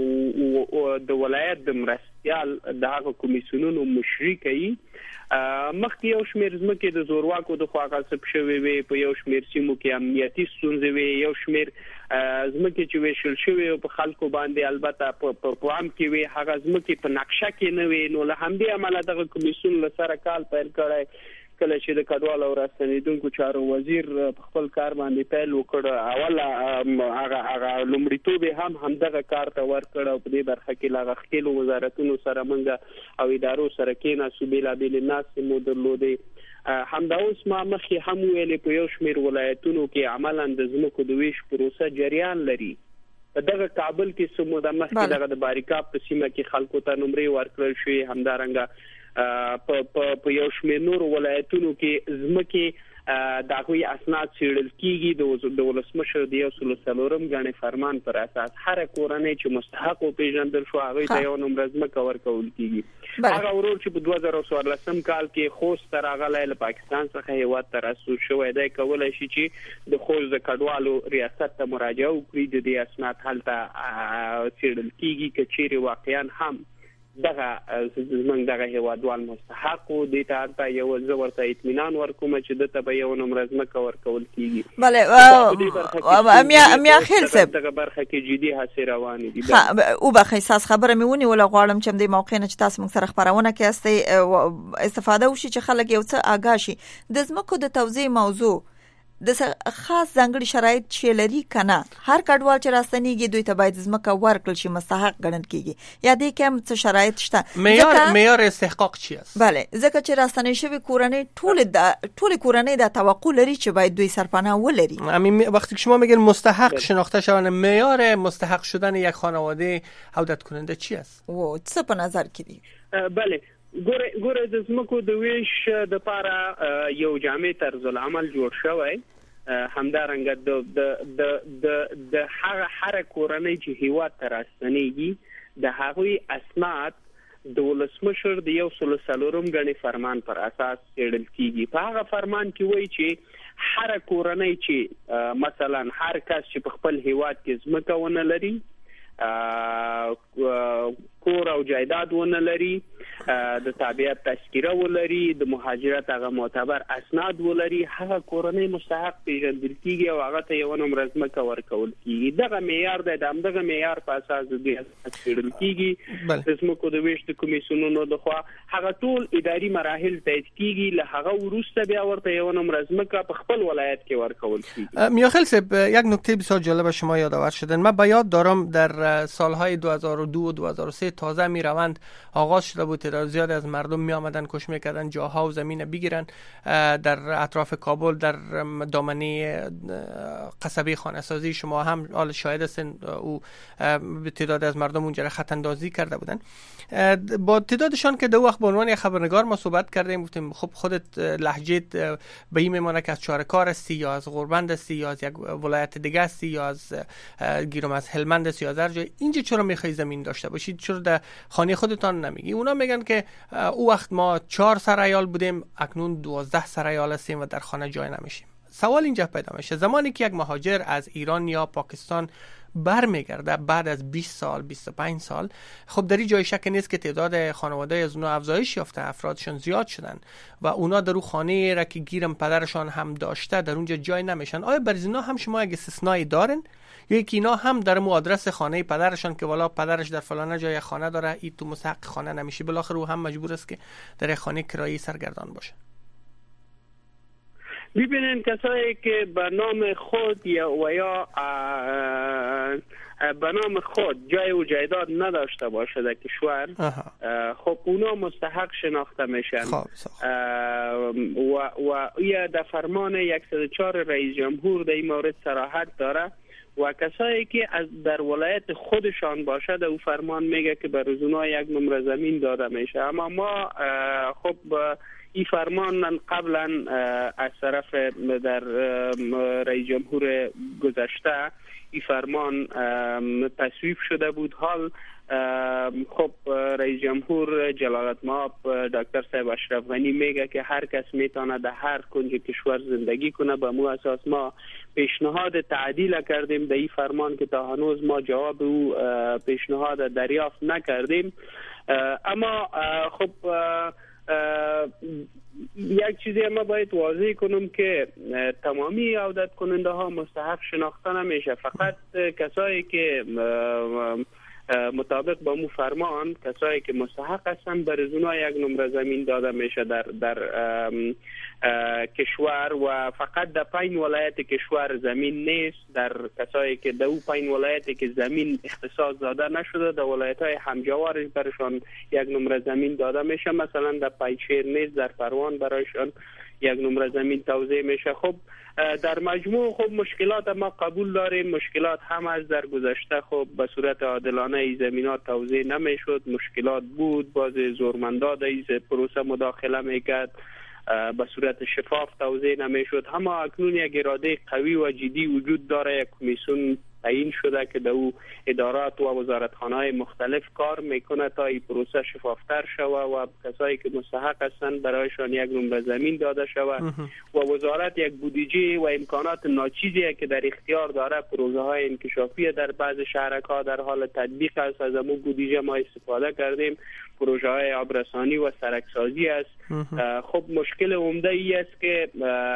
د ولایت د مرستیال د هغه کمیسیونونو مشري کوي. مخکې یو شمیر زمکه د زورواکو د خوا غصب شوی وي. په یو شمیر سیمو کې امنیتي ستونزې وي. یو شمیر زمکه چې ویشل شوی په خلکو باندې البته په عام کې وي هغه زمکه په نقشه کې نه وي. نو له همدې امله دغه کمیسیون له سره کال پیل کړی. کله چې د کډوالو او رسنیدونکو چارو وزیر په خپل کار باندې پیل وکړ اول هغه لومړیتوب هم دغه کار ته ورکړ او په دې برخه کې لا غختلو وزارتونو سره منځ او ادارو سره کې ناسوبېلا بیل ناس مو درلودې. همدا اوس ما مخکې هم ویلې په یو شمیر ولایتونو کې عملاً د زمکو د ویش پروسه جریان لري. دغه کابل کې سموده مخکې دغه د باریکاب په سیمه کې خلکو ته نمرې ورکړل شوې. همدارنګه په یو شمیر نور ولایتونو کې زمکه د هغوی اسناد څېړل کېږي. د ولسمشر د 140 غنې فرمان پر اساس هر کورنۍ چې مستحق وپېژندل شو هغوی ته یو نمره زمکه ورکول کېږي. هغه ورور چې په 2014 کال کې خوست ته راغلی له پاکستان څخه هېواد ته راستون شوی دی کولی شي چې د خوست د کډوالو ریاست ته مراجعه وکړي. د دې اسناد هلته څېړل کېږي که چیرې واقعا هم دغه زمونږ دغه هیوادوال مستحق و. دې ته هلته یو زه ورته اطمینان ورکوم چې دته به یو نمره ځمکه ورکول کېږي. بله امیا خیل صاحب دغه برخه کې جدي هڅې روانې دي. وبخښئ ستاسو خبره مې ونیوله. غواړم چې همدې موقع نه چې تاسو موږ سره خپرونه کې هستئ استفاده وشي چې خلک یو څه آګاه شي. د ځمکو د توزیع موضوع د خاص ځانګړي شرایط چې لري کنه هر کډوال چې راستنیږي دوی ته باید ځمکه ورکړل شي مستحق ګڼل کېږي یا دې کوم څه شرایط شته؟ معیار استحقاق چی است؟ بله ځکه چې راستنې شوی کورنۍ ټول کورنۍ د توقع لري چې باید دوی سرپناه ولري. همین وقتی که شما میگین مستحق شناخته شوند معیار مستحق شدن یک خانواده عودت کننده چی است؟ و څه په نظر کې دي؟ بله ګوره د زمکو د ویش د پاره یو جامع طرز العمل جوړ شوی. همدارنګه د هر کورنۍ چې هیواد ته راستنیږي د هغوی اسناد د ولسمشر د 140 غنې فرمان پر اساس څېړل کېږي. په هغه فرمان کې وایي چې هر کورنۍ چې مثلا هر کس چې په خپل هیواد کې ځمکه ونه لري کور او جایداد ونه لري، د تابعیت تذکره ولري، د مهاجرت هغه معتبر اسناد ولري، هغه کورنۍ مستحق پیژندل کیږي او هغه ته یو نمبر ځمکه ورکول کیږي. دغه معیار د همدغه معیار په اساس د پیژندل کیږي. د ځمکو د ویش د کمیسیونونو د خوا هغه ټول اداري مراحل تایید کیږي، له هغه وروسته بیا ورته یو نمبر ځمکه په خپل ولایت کې ورکول کیږي. میاخیل صاحب، یک نکته بسیار جالب شما یادآور شدن. من به یاد دارم در سالهای 2002 و 2003 تازه می روند آغاز شده بود، تعداد زیاد از مردم می آمدن کش میکردن جاها و زمین بگیرن در اطراف کابل، در دامنه قصبه خانه‌سازی. شما هم حال شاهد هستین، او تعداد از مردم اونجا خط اندازی کرده بودن. با تعدادشان که دو وقت به عنوان خبرنگار ما صحبت کردیم، گفتیم خب خودت لهجهت به این میمونه که از چارکار هستی یا از غربند هستی یا از یک ولایت دیگه هستی یا از گیرم از هلمند هستی یا از هر جای، اینجا چرا میخوای زمین داشته باشید؟ چرا در خانه خودتان نمیگی؟ اونا میگن که او وقت ما 4 سرایال بودیم، اکنون 12 سرایال هستیم و در خانه جای نمیشیم. سوال اینجا پیدا میشه، زمانی که یک مهاجر از ایران یا پاکستان برمیگرده بعد از 20 سال 25 سال، خب در این جای شک نیست که تعداد خانواده از اونا افزایش یافته، افرادشون زیاد شدن و اونا در اون خانه را که گیرم پدرشان هم داشته در اونجا جای نمیشن. آیا برای اینا هم شما یک استثنایی دارن یا که اینا هم در مو آدرس خانه پدرشان که والا پدرش در فلان جای خانه داره، ای تو مستحق خانه نمیشه، بالاخره او هم مجبور است که در خانه کرایی سرگردان باشه؟ ببینین کسایی که به نام خود یا به نام خود جای و جایداد نداشته باشه در کشور، خب اونا مستحق شناخته میشن. و یا در فرمان 104 رئیس جمهور در این مورد صراحت داره و کسایی که از در ولایت خودشان باشه در او فرمان میگه که بر اونا یک نمره زمین داده میشه. اما ما خب این فرمان قبلا از طرف در رئیس جمهور گذشته این فرمان تصویب شده بود. حال خب رئیس جمهور جلالت مآب دکتر صاحب اشرف غنی میگه که هر کس میتونه در هر کنج کشور زندگی کنه. به مو اساس ما پیشنهاد تعدیل کردیم در این فرمان که تا هنوز ما جواب او پیشنهاد دریافت نکردیم. اما خب یک چیزی ما باید واضح کنم که تمامی عودت کننده ها مستحق شناخته نمیشه. فقط کسایی که مطابق با مو فرمان، کسایی که مستحق هستن برای اونا یک نمره زمین داده میشه در کشور و فقط در 5 ولایت کشور زمین نیست. در کسایی که در 5 ولایتی که زمین اختصاص داده نشده در ولایت های همجوارش برشان یک نمره زمین داده میشه. مثلا در پنجشیر نیست، در پروان برایشان یک نمره زمین توزیع میشه. خب در مجموع خب مشکلات ما قبول داریم، مشکلات هم از در گذشته خب به صورت عادلانه ای زمینات توزیع نمیشد، مشکلات بود، باز زورمنداد ای پروسه مداخله میکرد، به صورت شفاف توزیع نمیشد. اما اکنون یک اراده قوی و جدی وجود داره، یک کمیسیون تعیین شده که در او ادارات و وزارتخانه‌های مختلف کار میکنه تا این پروسه شفافتر شوه و کسایی که مستحق هستند برایشان یک نمره زمین داده شوه و وزارت یک بودجه و امکانات ناچیزی که در اختیار داره، پروژه های انکشافی در بعض شهرک‌ها در حال تطبیق است. از همون بودجه ما استفاده کردیم، پروژه های آبرسانی و سرکسازی است. خب مشکل عمده ای است که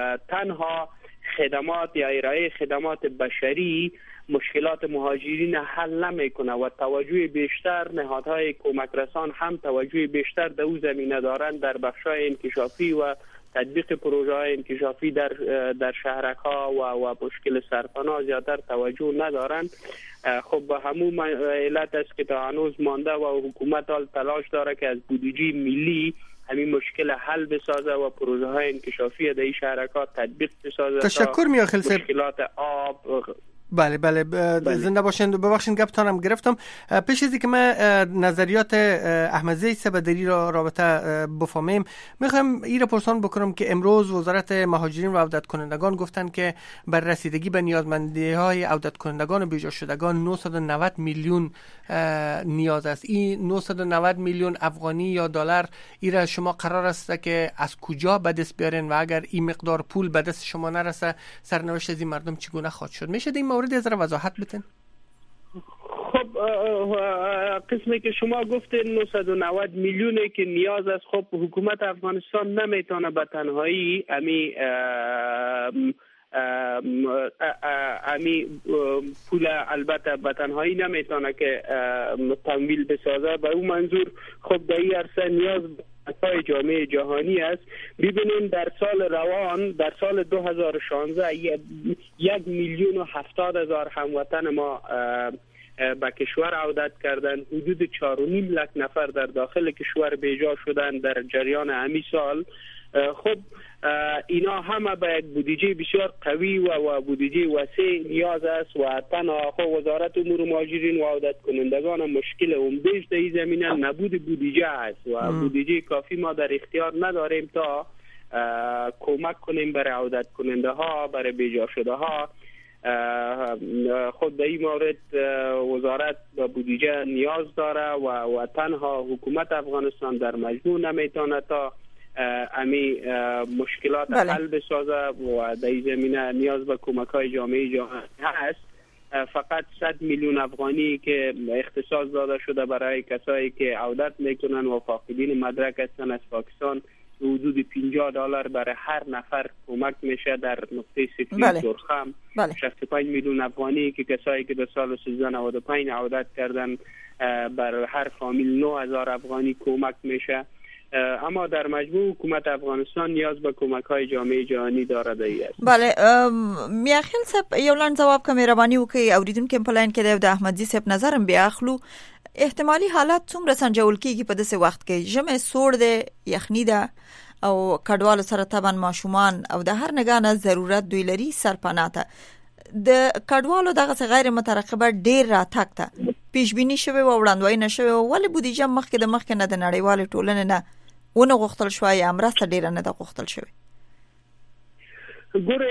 تنها خدمات یا ارائه خدمات بشری مشکلات مهاجرین حل نمیکنه و توجه بیشتر نهادهای کمک رسان هم توجه بیشتر در او زمینه دارند در بخش‌های انکشافی و تطبیق پروژه های انکشافی در شهرک‌ها و مشکل سرپناه زیادتر توجه ندارند. خب به همون علت است که تا هنوز مانده و حکومت حال تلاش داره که از بودجه ملی همین مشکل حل بسازه و پروژه های انکشافی در این شهرک‌ها تطبیق بسازه. تشکر میاخیل صاحب. مشکلات آب. بله زنده باشین. ببخشید گپتانم گرفتم. پیش از اینکه من نظریات احمدزی سبدری را رابطه بفهمیم، میخوام این را پرسان بکنم که امروز وزارت مهاجرین و عودت کنندگان گفتن که بر رسیدگی به نیازمندی های عودت کنندگان و بیجا شدگان 990 میلیون نیاز است. این 990 میلیون افغانی یا دلار این را شما قرار است که از کجا به دست بیارین و اگر این مقدار پول به دست شما نرسه سرنوشت از این مردم چگونه خواهد شد؟ میشه این مورد از را وضاحت بدین؟ خب قسمی که شما گفتین 990 میلیونی که نیاز است، خب حکومت افغانستان نمیتونه به تنهایی پول البته به تنهایی نمیتونه که تمویل بسازه. به اون منظور خب در این عرصه نیاز به جامعه جهانی است. ببینیم در سال روان، در سال 2016 1,070,000 هموطن ما به کشور عودت کردند. حدود 4.5 لک نفر در داخل کشور بیجا شدند در جریان همین سال. خب اینا همه به یک بودجه بسیار قوی و بودجه وسیع نیاز است و تنها وزارت امور مهاجرین و عودت کنندگان مشکل عمده‌اش در این زمینه نبود بودجه است و بودجه کافی ما در اختیار نداریم تا کمک کنیم برای عودت کننده ها، برای بیجا شده ها. خود در این مورد وزارت به بودجه نیاز داره و تنها حکومت افغانستان در مجموع نمیتونه تا امی مشکلات حل بسازه و در این زمینه نیاز به کمک های جامعه جهانی هست. فقط 100 میلیون افغانی که اختصاص داده شده برای کسایی که عودت میکنن و فاقدین مدرک هستن از پاکستان، حدود $50 برای هر نفر کمک میشه در نقطه سفید سرخم. 65 میلیون افغانی که کسایی که در سال 1395 عودت کردن، بر هر فامیل 9,000 افغانی کمک میشه. اما در مجموع حکومت افغانستان نیاز به کمک های جامعه جهانی دارد. بله میاخیل صاحب یو لاند جواب که مهرباني وکړي اوریدونکو په لاین کې د احمدزي صاحب نظرم بیا اخلو. احتمالي حالات څومره سنجول کیږي په داسې وخت کې ژمه سوړ ده، یخني ده او کډوالو سره طبعا ماشومان او د هر نگانه ضرورت دوی لري سرپناه ته. د کډوالو دغه غیر مترقبه ډیر راتګ ته پیشبینی شوی و وړاندوینه شوی، ولې بودیجه مخکې د مخکې نه د نړیوال ټولنې نه ونه غوښتل شوی یا مرسته ډیره نه ده غوښتل شوی؟ ګوره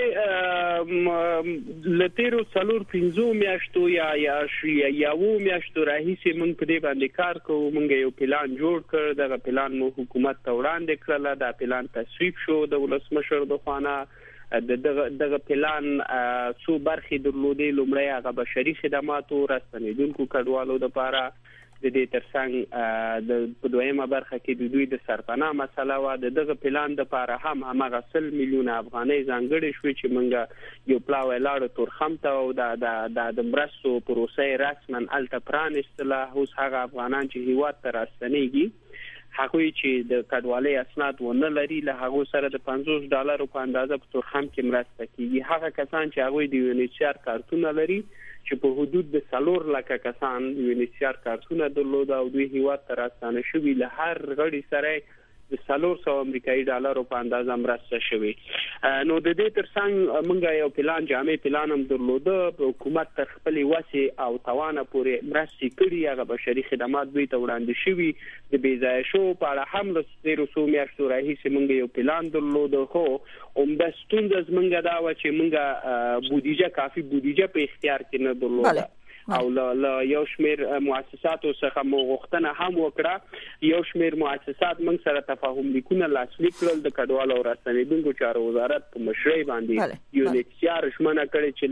لتیرو 4-5 میاشتو یا یو میاشتو راهیسې موږ په دې باندې کار کوو. موږ یو پلان جوړ کړ، دغه پلان مو حکومت ته وړاندې کړل، دا پلان تصویب شو د ولسمشر د خوانه. دغه پلان څو برخې درلودې. لومړی هغه بشري خدماتو راستنیدونکو کډوالو لپاره، د دې ترڅنګ د دویمه برخه کې د دوی د سرپناه مسله و. دغه پلان د لپاره هم هغه 100 میلیون افغانۍ ځانګړې شوې چې موږ یو پلاوی لاړو تورخم ته او د مرستو پروسه رسما الته پرانیستله. اوس هغه افغانان چې هیواد ته راستنیږي، هغوی چې د کډوالۍ اسناد ونه لري، له هغو سره د $50 په اندازه په تورخم کې مرسته کیږي. هغه کسان چې هغوی د UNHCR کارتونه لري، چې په حدود د 4 لک کسان UNHCR کارتونه درلود او دوی هیواد ته راستانه شوي، له هر غړي سره د $400 امریکایي په اندازه مرسته شوي. نو د دې ترڅنګ موږ یو پلان، جامع پلان هم درلوده. حکومت تر خپلې وسې او توانه پورې مرستې کړي، هغه بشري خدمات دوی ته وړاندې شوي. د بې ځایه شوو په اړه هم له 13 میاشتو راهیسې موږ یو پلان درلوده، خو عمده ستونزه زموږ دا وه چې موږ بودیجه، کافي بودیجه په اختیار کې نه درلوده او له یو شمیر مؤسساتو څخه مو غوښتنه هم وکړه. یو شمیر مؤسسات موږ سره تفاهم لیکونه لاسلیک کړل د کډوالو او راستنیدونکو چارو وزارت په مشرۍ باندې. UNHCR ژمنه کړې چې له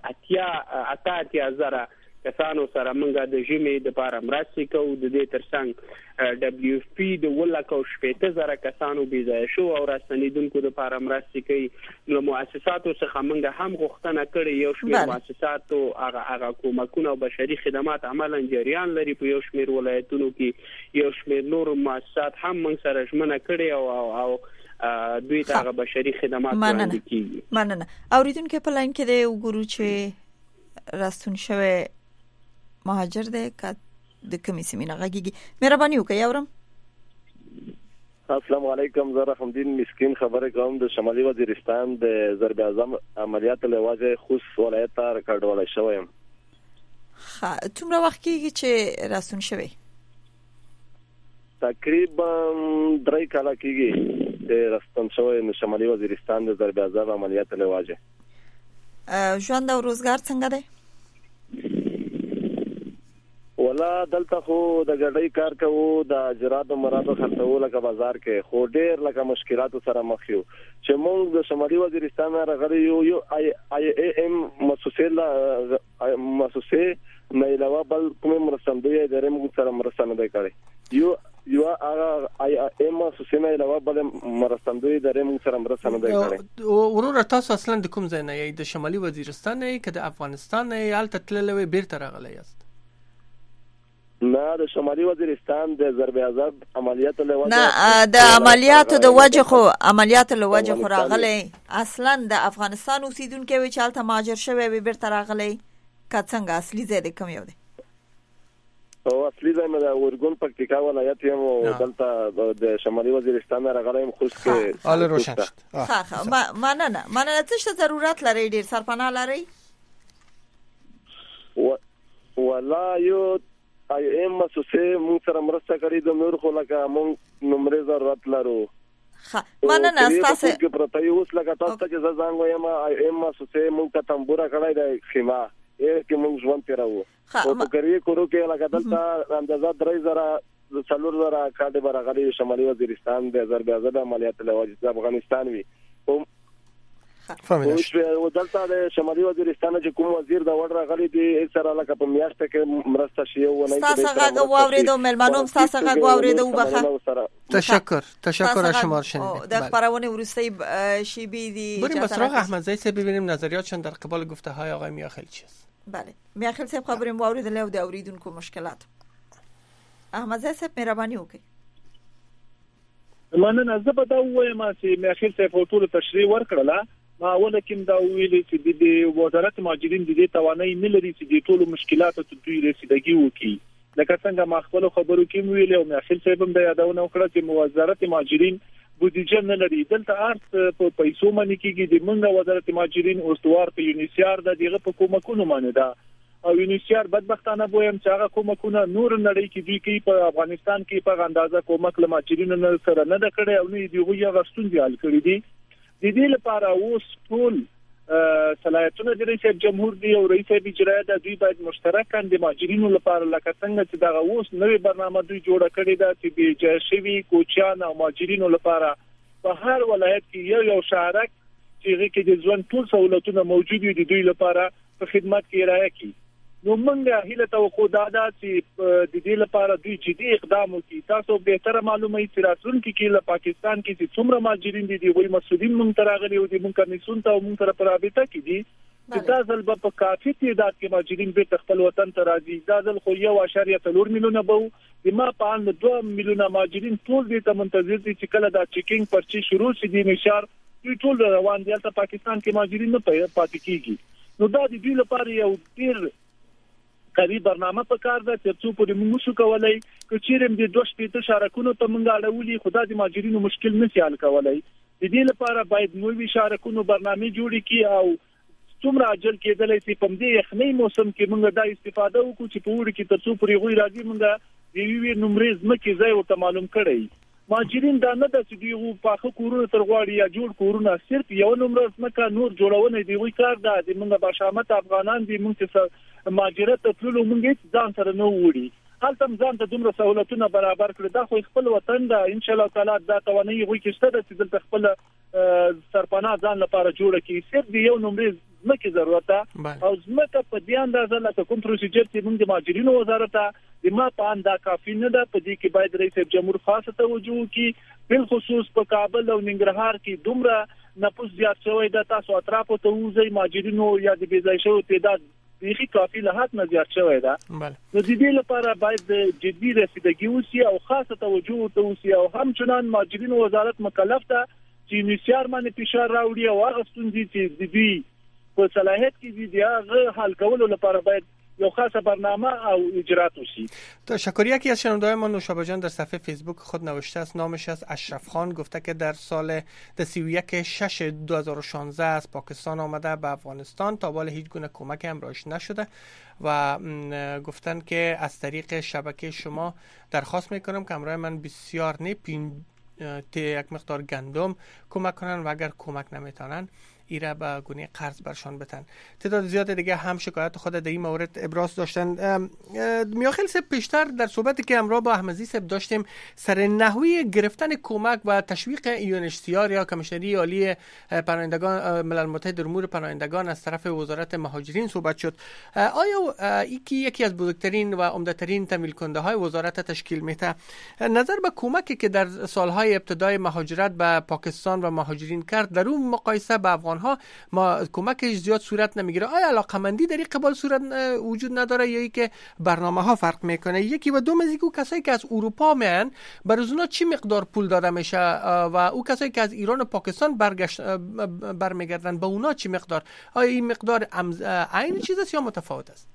188,000 کسانو سره موږ د ژمي د لپاره مرستې کوو. د دې ترڅنګ WFP د 1,70,000 کسانو بې ځایه شو او راستنیدونکو د لپاره مرستې کوي. نو مؤسساتو څخه موږ هم غوښتنه کړې، یو شمېر مؤسساتو هغه کومکونه او بشري خدمات عملاً جریان لري په یو شمېر ولایتونو کې. یو شمېر نور مؤسسات هم موږ سره ژمنه کړې او دوی ته هغه بشري خدمات وړاندې کیږي. مننه. اوریدونکو په لاین کې د وګورو چې راستون شوی مهاجر ده که د کومې سیمې نه غږیږي، مهرباني وکړئ اورم. السلام علیکم، زه رحمدین مسکین خبرې کوم د شمالي وزیرستان د ضرب اعظم عملیات له وجه خوست ولایت ته راکړول شوم. څومره وخت کېږي چې راستون شوی؟ تقریبا 3 کاله کېږي چې راستون شوی د شمالي وزیرستان د ضرب اعظم عملیات له وجه. ژوند او روزګار څنګه دی؟ ولا دلته خو د ګډۍ کار کوو، د اجرات او مراتو خرڅول لکه بازار کې، خو ډېر لکه مشکلاتو سره مخ یو. چې موږ د شمالي وزیرستان راغلي یو IAM مؤسسه نه علاوه بل کوم مرستندوی ادارې موږ سره مرسته نه دی کړې. یو هغه ایم سوسینه علاوه بل مرستندوی ادارې موږ سره مرسته نه دی کړې. ورور تاسو اصلا د کوم ځای نه یې؟ د شمالي وزیرستان نه که د افغانستان نه یې؟ الته تللی بیرته راغلی یاست؟ نه د شمالي وزیرستان د ضرب آزاد عملیاتو له وجه نه د عملیاتو د وجه خو عملیاتو له وجه خو راغلی. اصلا د افغانستان اوسیدونکو وی چې الته مهاجر شوی وي بیرته راغلی که څنګه؟ اصلي ځای د کوم یو دی؟ او اصلي ځای مې د اورګون پکتیکا ولایت یم او دلته د شمالي وزیرستان راغلی یم. خوش کې حال روشن شد. ښه مننه. څه شته ضرورت لري؟ ډیر سرپناه لري؟ والله یو ایم مسوسه موږ سره مرسته کړې د نور خو لکه موږ نمبر ضرورت لرو. ښه مننه. تاسو کې پرته یو څه لکه تاسو چې ځان وایم ایم مسوسه موږ ته تمبورا کړای د خیمه کې موږ ژوند پیراو او په کری کورو کې لکه دلته اندازه 3000 څلور زره کاډه برغلي شمالي وزیرستان د ضرب آزاد عملیات له وجه د افغانستان وی فهمیدم. او دلته د شمالي وزیرستان چې کوم وزیر دا وړ راغلی دی سره لکه په میاشت کې مرسته شي او نه تاسو هغه واوریدو ملمنوم تاسو هغه واوریدو وبخه. تشکر از شما شنیدید. در خبرونه ورسته شیبی دی بریم به سراغ احمد زایی صاحب ببینیم نظریاتشون در قبال گفته های آقای میاخیل چیست. بله میاخیل صاحب خبریم واوریدل او د اوریدونکو مشکلات. احمد زایی صاحب مهرباني وکړئ. مننه. زه به دا وایم چې میاخیل صاحب ټول تشریح ورکړله. ما اوله کوم دا ویلي چې د وزارت مهاجرین د دې توانایي نه لري چې د ټولو مشکلاتو ته دوی رسیدګي وکړي. لکه څنګه ما خپل خبرو کې ویلي او میاخیل صاحب هم دا یادونه وکړه چې وزارت مهاجرین بودیجه نه لري. دلته ارت په پیسو باندې کېږي. د منګه وزارت مهاجرین اوستوار په یونیسیار د دغه په کومکونو باندې ده او یونیسیار بدبختانه بویم چې هغه کومکونه نور نړۍ کې دوی کوي. په افغانستان کې په اندازه کومک له مهاجرینو سره نه ده کړی او نه دی هغه غستون حل کړی دي. د دې لپاره اوس ټول صلاحیتونه د رئیس جمهور دی او رئیس اجرایه د دوی باید مشترکاً د مهاجرینو لپاره لکه څنګه چې دا اوس نوې برنامه دوی جوړه کړې ده چې د جشوي کوچیان او مهاجرینو لپاره په هر ولایت کې یو شهرک چې کې د ځوان ټول سہولتونه موجود دي دوی لپاره په خدمت کې راځي کی. نو موږ هیله توقع دا چې د دې لپاره دوی جدي اقدام وکړي. تاسو به تر معلومه یې چې راتلونکي کې له پاکستان کې چې څومره مهاجرین دي وي مسعودین موږ تراغلي او د موږ کمیسون ته موږ سره په رابطه کې دي چې دا ځل په کافي تعداد کې مهاجرین به خپل وطن ته راځي. دا ځل خو 1.3 میلیونه به د ما په ان 2 میلیونه مهاجرین ټول دې ته منتظر دي چې کله دا چیکینګ پرچی شروع شي د نشار دوی ټول روان دي. ته پاکستان کې مهاجرین نه پاتې کیږي. نو دا د دې لپاره یو ډیر قوي برنامه په کار ده چې څو پورې موږ شو کولای چې چیرې د 2 شپېته شارکونو ته موږ اړولې خدای د مهاجرینو مشکل نه سیال کولای. د دې لپاره باید نوې شارکونو برنامه جوړ کړي او څومره اجل کېدلای چې په دې یخنۍ موسم کې موږ دا استفاده وکړو چې په وړ کې تر څو پورې غوي راځي موږ د یوې نمرې ځمکې ځای ورته معلوم کړی. مهاجرین دا نه د چې دوی په کورونو تر غواړي یا جوړ کورونه صرف یو نمبر ځمکه نور جوړونه دی وی کار ده. د موږ بشامت افغانان دي موږ چې مهاجرت ټول موږ ځان سره نه وړي هلته ځان ته دومره سہولتونه برابر کړی. دا خو خپل وطن ده ان شاء الله تعالی دا توانایي غوي کې شته چې دلته خپل سرپناه ځان لپاره جوړ کړي. صرف یو نمبر ځمکې ضرورت او ځمکه په دې اندازه لکه کوم پروسیجر چې موږ د مهاجرینو وزارت د ما په اند کافي نه ده. په دې کې باید رئیس جمهور خاصه توجه وکړي. بل خصوص په کابل او ننګرهار کې دومره نفوس زیات شوی ده. تاسو اطرافو ته وځي مهاجرینو یا د بيځای شوی تعداد بیخي کافي له حد نه زیات شوی ده. نو د دې لپاره باید جدي رسیدګي وشي او خاصه توجه ورته وشي او همچنان مهاجرینو وزارت مکلف ده چې نسیار باندې فشار راوړي او هغه ستونزې چې د دوی په صلاحیت کې دي هغه حل کولو لپاره باید یا خاصه برنامه او اجرات وشي. تشکر. یکی از شنونده‌های ما نوشابه جان در صفحه فیسبوک خود نوشته است. نامش از اشرف خان گفته که در سال 31/6/2016 از پاکستان آمده به افغانستان تا حالا هیچ گونه کمک همراهش نشده و گفتن که از طریق شبکه شما درخواست میکنم که همراه من بسیار یک مقدار گندم کمک کنن و اگر کمک نمیتونن ایره به گونه قرض برشان بتن. تعداد زیاد دیگه هم شکایت خود در این مورد ابراز داشتن. میاخیل صاحب پیشتر در صحبتی که همراه با احمدزی صاحب داشتیم سر نحوی گرفتن کمک و تشویق UNHCR یا کمیشنری عالی پناهندگان ملل متحد امور پناهندگان از طرف وزارت مهاجرین صحبت شد. آیا یکی از بزرگترین و عمده‌ترین تمویل کننده های وزارت تشکیل میده؟ نظر به کمکی که در سالهای ابتدای مهاجرت به پاکستان و مهاجرین کرد در اون مقایسه به افغان‌ها ما کمکش زیاد صورت نمیگیره. آیا علاقمندی در این قبال صورت وجود نداره یا اینکه برنامه‌ها فرق میکنه؟ یکی و دوم از اینکه کسایی که از اروپا میان برای اونا چی مقدار پول داده میشه و او کسایی که از ایران و پاکستان برمیگردن به اونا چی مقدار؟ آیا این مقدار عین چیز است یا متفاوت است؟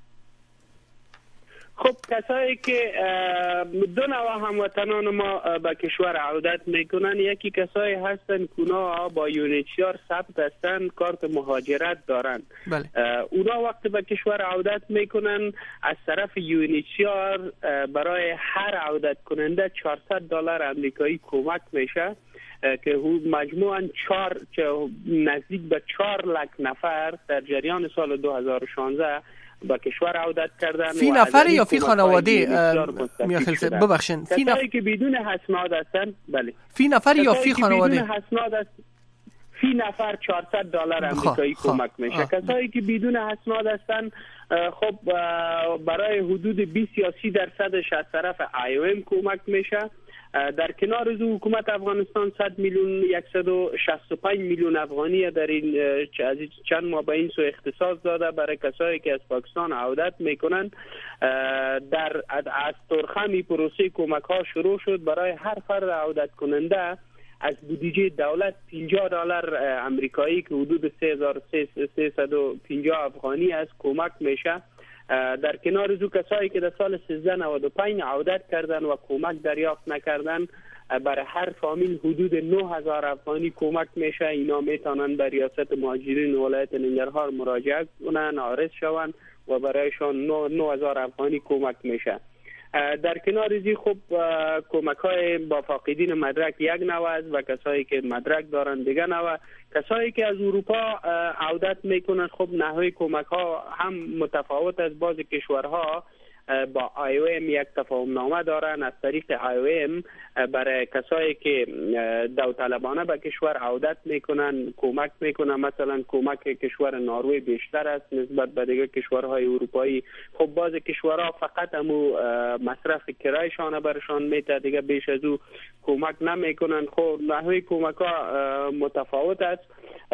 خب کسایی که دو نوع هموطنان ما به کشور عودت میکنن، یکی کسایی هستن که اونا با UNHCR ثبت هستن، کارت مهاجرت دارن. بله. اونا وقتی به کشور عودت میکنن از طرف UNHCR برای هر عودت کننده $400 آمریکایی کمک میشه که مجموعاً نزدیک به 4 لک نفر در جریان سال 2016 با کشور عودت کردن. فی نفر یا فی خانواده؟ ببخشید، کسایی که بدون اسناد هستن. بله. فی نفر یا فی خانواده؟ بدون اسناد است. فی نفر $400 آمریکایی کمک میشه. کسایی که بدون اسناد هستن خب برای حدود 20 یا 30% از طرف IOM کمک میشه. در کنار از حکومت افغانستان 100 میلیون 165 میلیون افغانی در این چند ماه به این سو اختصاص داده برای کسایی که از پاکستان عودت میکنن. از ترخمی پروسه کمک ها شروع شد. برای هر فرد عودت کننده از بودجه دولت $50 آمریکایی که حدود 3350 افغانی است کمک میشه. در کنار از کسایی که در سال 1395 عودت کردن و کمک دریافت نکردن، برای هر فامیل حدود 9000 افغانی کمک میشه. اینا میتونن به ریاست مهاجرین ولایت ننگرهار مراجعه کنن، عارض شون و برایشان 9000 افغانی کمک میشه. در کنار ازی خب کمک های با فاقدین مدرک یک نوع است و کسایی که مدرک دارن دیگه نوع. کسایی که از اروپا عودت میکنن خب نحوه کمک ها هم متفاوت از بعض کشورها. با IOM یک تفاهم نامه دارن. از طریق IOM برای کسایی که داوطلبانه به کشور عودت میکنن کمک میکنن. مثلا کمک کشور نروژ بیشتر است نسبت به دیگر کشورهای اروپایی. خب بعض کشورها فقط همو مصرف کرایشان برشان میته، دیگه بیش از او کمک نمیکنن. خب نحوه کمک ها متفاوت است.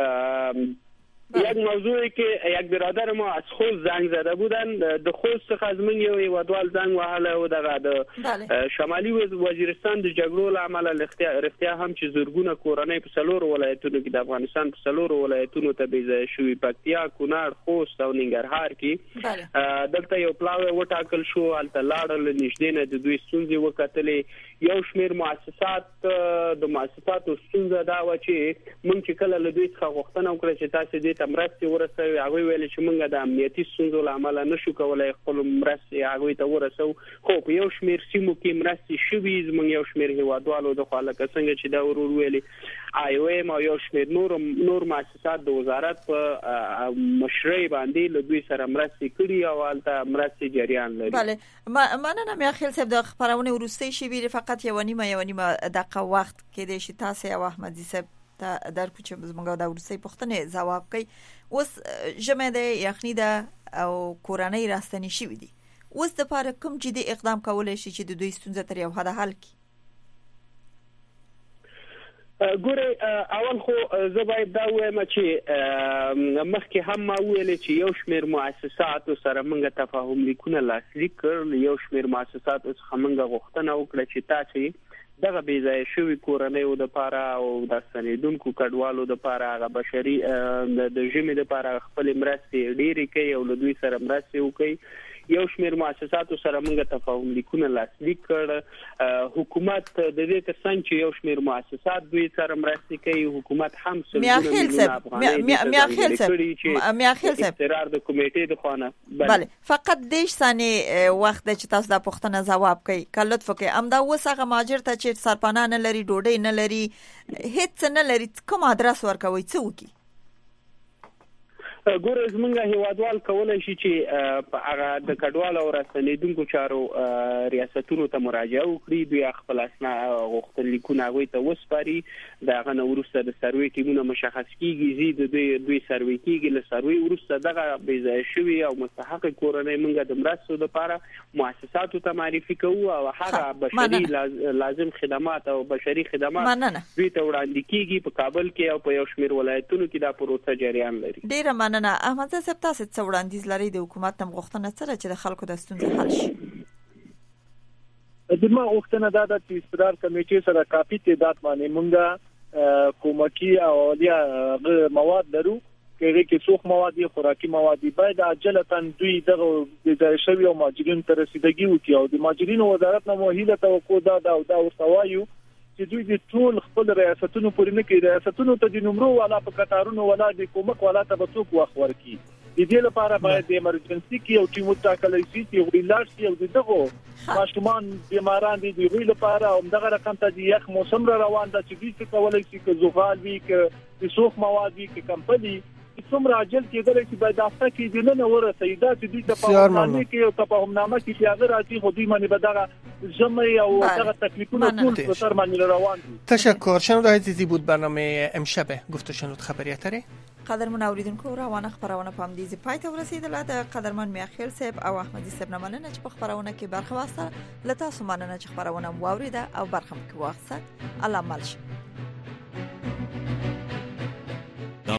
یک موضوعی که یک برادر ما از خوست زنگ زده بودن، د خوست از من یو ودوال زنگ وهله و د شمالي وزیرستان د جګړو لامل رښتیا هم چې زورګونه کورنۍ په څلور ولایتونو کې د افغانستان په څلور ولایتونو ته بیځای شوی، پکتیا، کونړ، خوست او ننګرهار کې. دلته یو پلاوی وټاکل شو، هلته لاړل، نږدې نه د دوی ستونزې وکتلې. یو شمیر د مؤسساتو ستونزه دا و چې موږ چې کله له دوی څخه غوښتنه وکړه چې تاسو دې ته مرستې ورسوي، هغوی ویل چې موږ د امنیتي ستونزو له امله نشو کولی خپل مرستې هغوی ته ورسوو. خو په یو شمیر سیمو کې مرستې شوي، زموږ یو شمیر هیوادوالو د خوا لکه څنګه چې دا ورور ویلي IOM او یو شمیر نور مؤسسات د وزارت په مشرۍ باندې له دوی سره مرستې کړي او هلته مرستې جریان لري. بله، مننه میاخیل صاحب. د خبرونه وروستۍ شی فقط یو نیمه دقیقه وخت کې د شي تاسو او احمدزي صاحب ته در کوچ زموږ د وروستۍ پوښتنې جواب کوي. اوس جمع د یخنی د او کورنۍ راستنی شي ودی، اوس د لپاره کوم جدي اقدام کولای شي چې د دوی ستونزه تر یو حد حل کړي؟ ګوره، اول خو زه باید دا وایم چې مخکې هم ما ویل چې یو شمیر مؤسساتو سره موږ تفاهم لیکونه لاسلیک کړل. یو شمیر مؤسساتو څخه موږ غوښتنه وکړه چې تاسو دغه بې ځایه شوي کورنیو دپاره او د ستنېدونکو کډوالو دپاره هغه بشري د ژمې دپاره خپلې مرستې ډېرې کوي او له دوی سره مرستې وکړي. یو شمیر مؤسساتو سره موږ تفاهم لیکونه لاسلیک کړ. حکومت د دې ترڅنګ چې یو شمیر مؤسسات دوی سره مرستې کوي، حکومت هم میاخیل صاحب استقرار د کمیټې د خوانه. بله، فقط 10 ثانیه وخت چې تاسو د پوښتنه جواب کوي. کله لطف وکړئ. امدا وسغه ماجر ته چې سرپناه نه لري، ډوډۍ نه لري، هیڅ نه لري، کوم ادرس ورکوي څه وکي؟ ګوره زمونږ هیوادوال کولای شي چې په هغه د کډوالو او راستنیدونکو چارو ریاستونو ته مراجعه وکړي، دوی خپل اسناد غوښتنلیکونه هغوی ته وسپاري، د هغه نه وروسته د سروې ټیمونه مشخص کیږي، د دوی سروې کیږي، له سروې وروسته دغه بې ځایه شوي او مستحق کورنۍ موږ د مرستو لپاره مؤسساتو ته معرفي کوو او هغه بشري لازم خدمات او بشري خدمات دوی ته وړاندې کیږي. په کابل کې او په یو شمېر ولایتونو کې دا پروسه جریان لري. ډیره مننه. احمد صاحب تاسو څه وړاندیز لرئ د حکومت هم غوښتنه سره چې د خلکو د ستونزې حل شي؟ د ما غوښتنه دا ده چې استقرار کمیټې سره کافي تعداد باندې مونږه کومکی او اولیا مواد لرو، کې څوک مواد خوراکي مواد باید عاجلتاً دوی دغه د ځایشوي او ماجرین ته رسیدګي وکړي او د ماجرینو وزارت نه موهیله توقع دا ورسوایو چې دوی د ټول خپل ریاستونو پورې نه کوي، ریاستونو ته د نمرو والا په قطارونو والا د کومک والا ته به څوک وخت ورکړي. د دې لپاره باید د ایمرجنسي کې یو ټیم وټاکل شي چې ویلار شي او دغه ماشومان بیماران دي د ویل لپاره او دغه رقم ته د یخ موسم را روان ده چې دوی څه کولای شي که زغال وي که د سوخ مواد وي که کمپنی څومره عاجل کېدل چې باید افته کې د نن ورته دا چې دوی ته په نامه کې او تفاهمنامه کې چې هغه راځي خو دوی باندې بدغه جمعی او دغه تکلیفونه ټول په سر باندې روان دي. تشکر. شنونده عزیزی بود برنامه امشب گفت و شنود خبری‌اتری. قدرمن اوریدونکو روانه خبرونه په همدې ځای ته ورسیدله. د قدرمن میاخیل صاحب او احمدي صاحب نه مننه چې په خبرونه کې برخه واخیسته. له تاسو مننه چې خبرونه مو واوریده او برخه مو واخیسته. الله مل شي.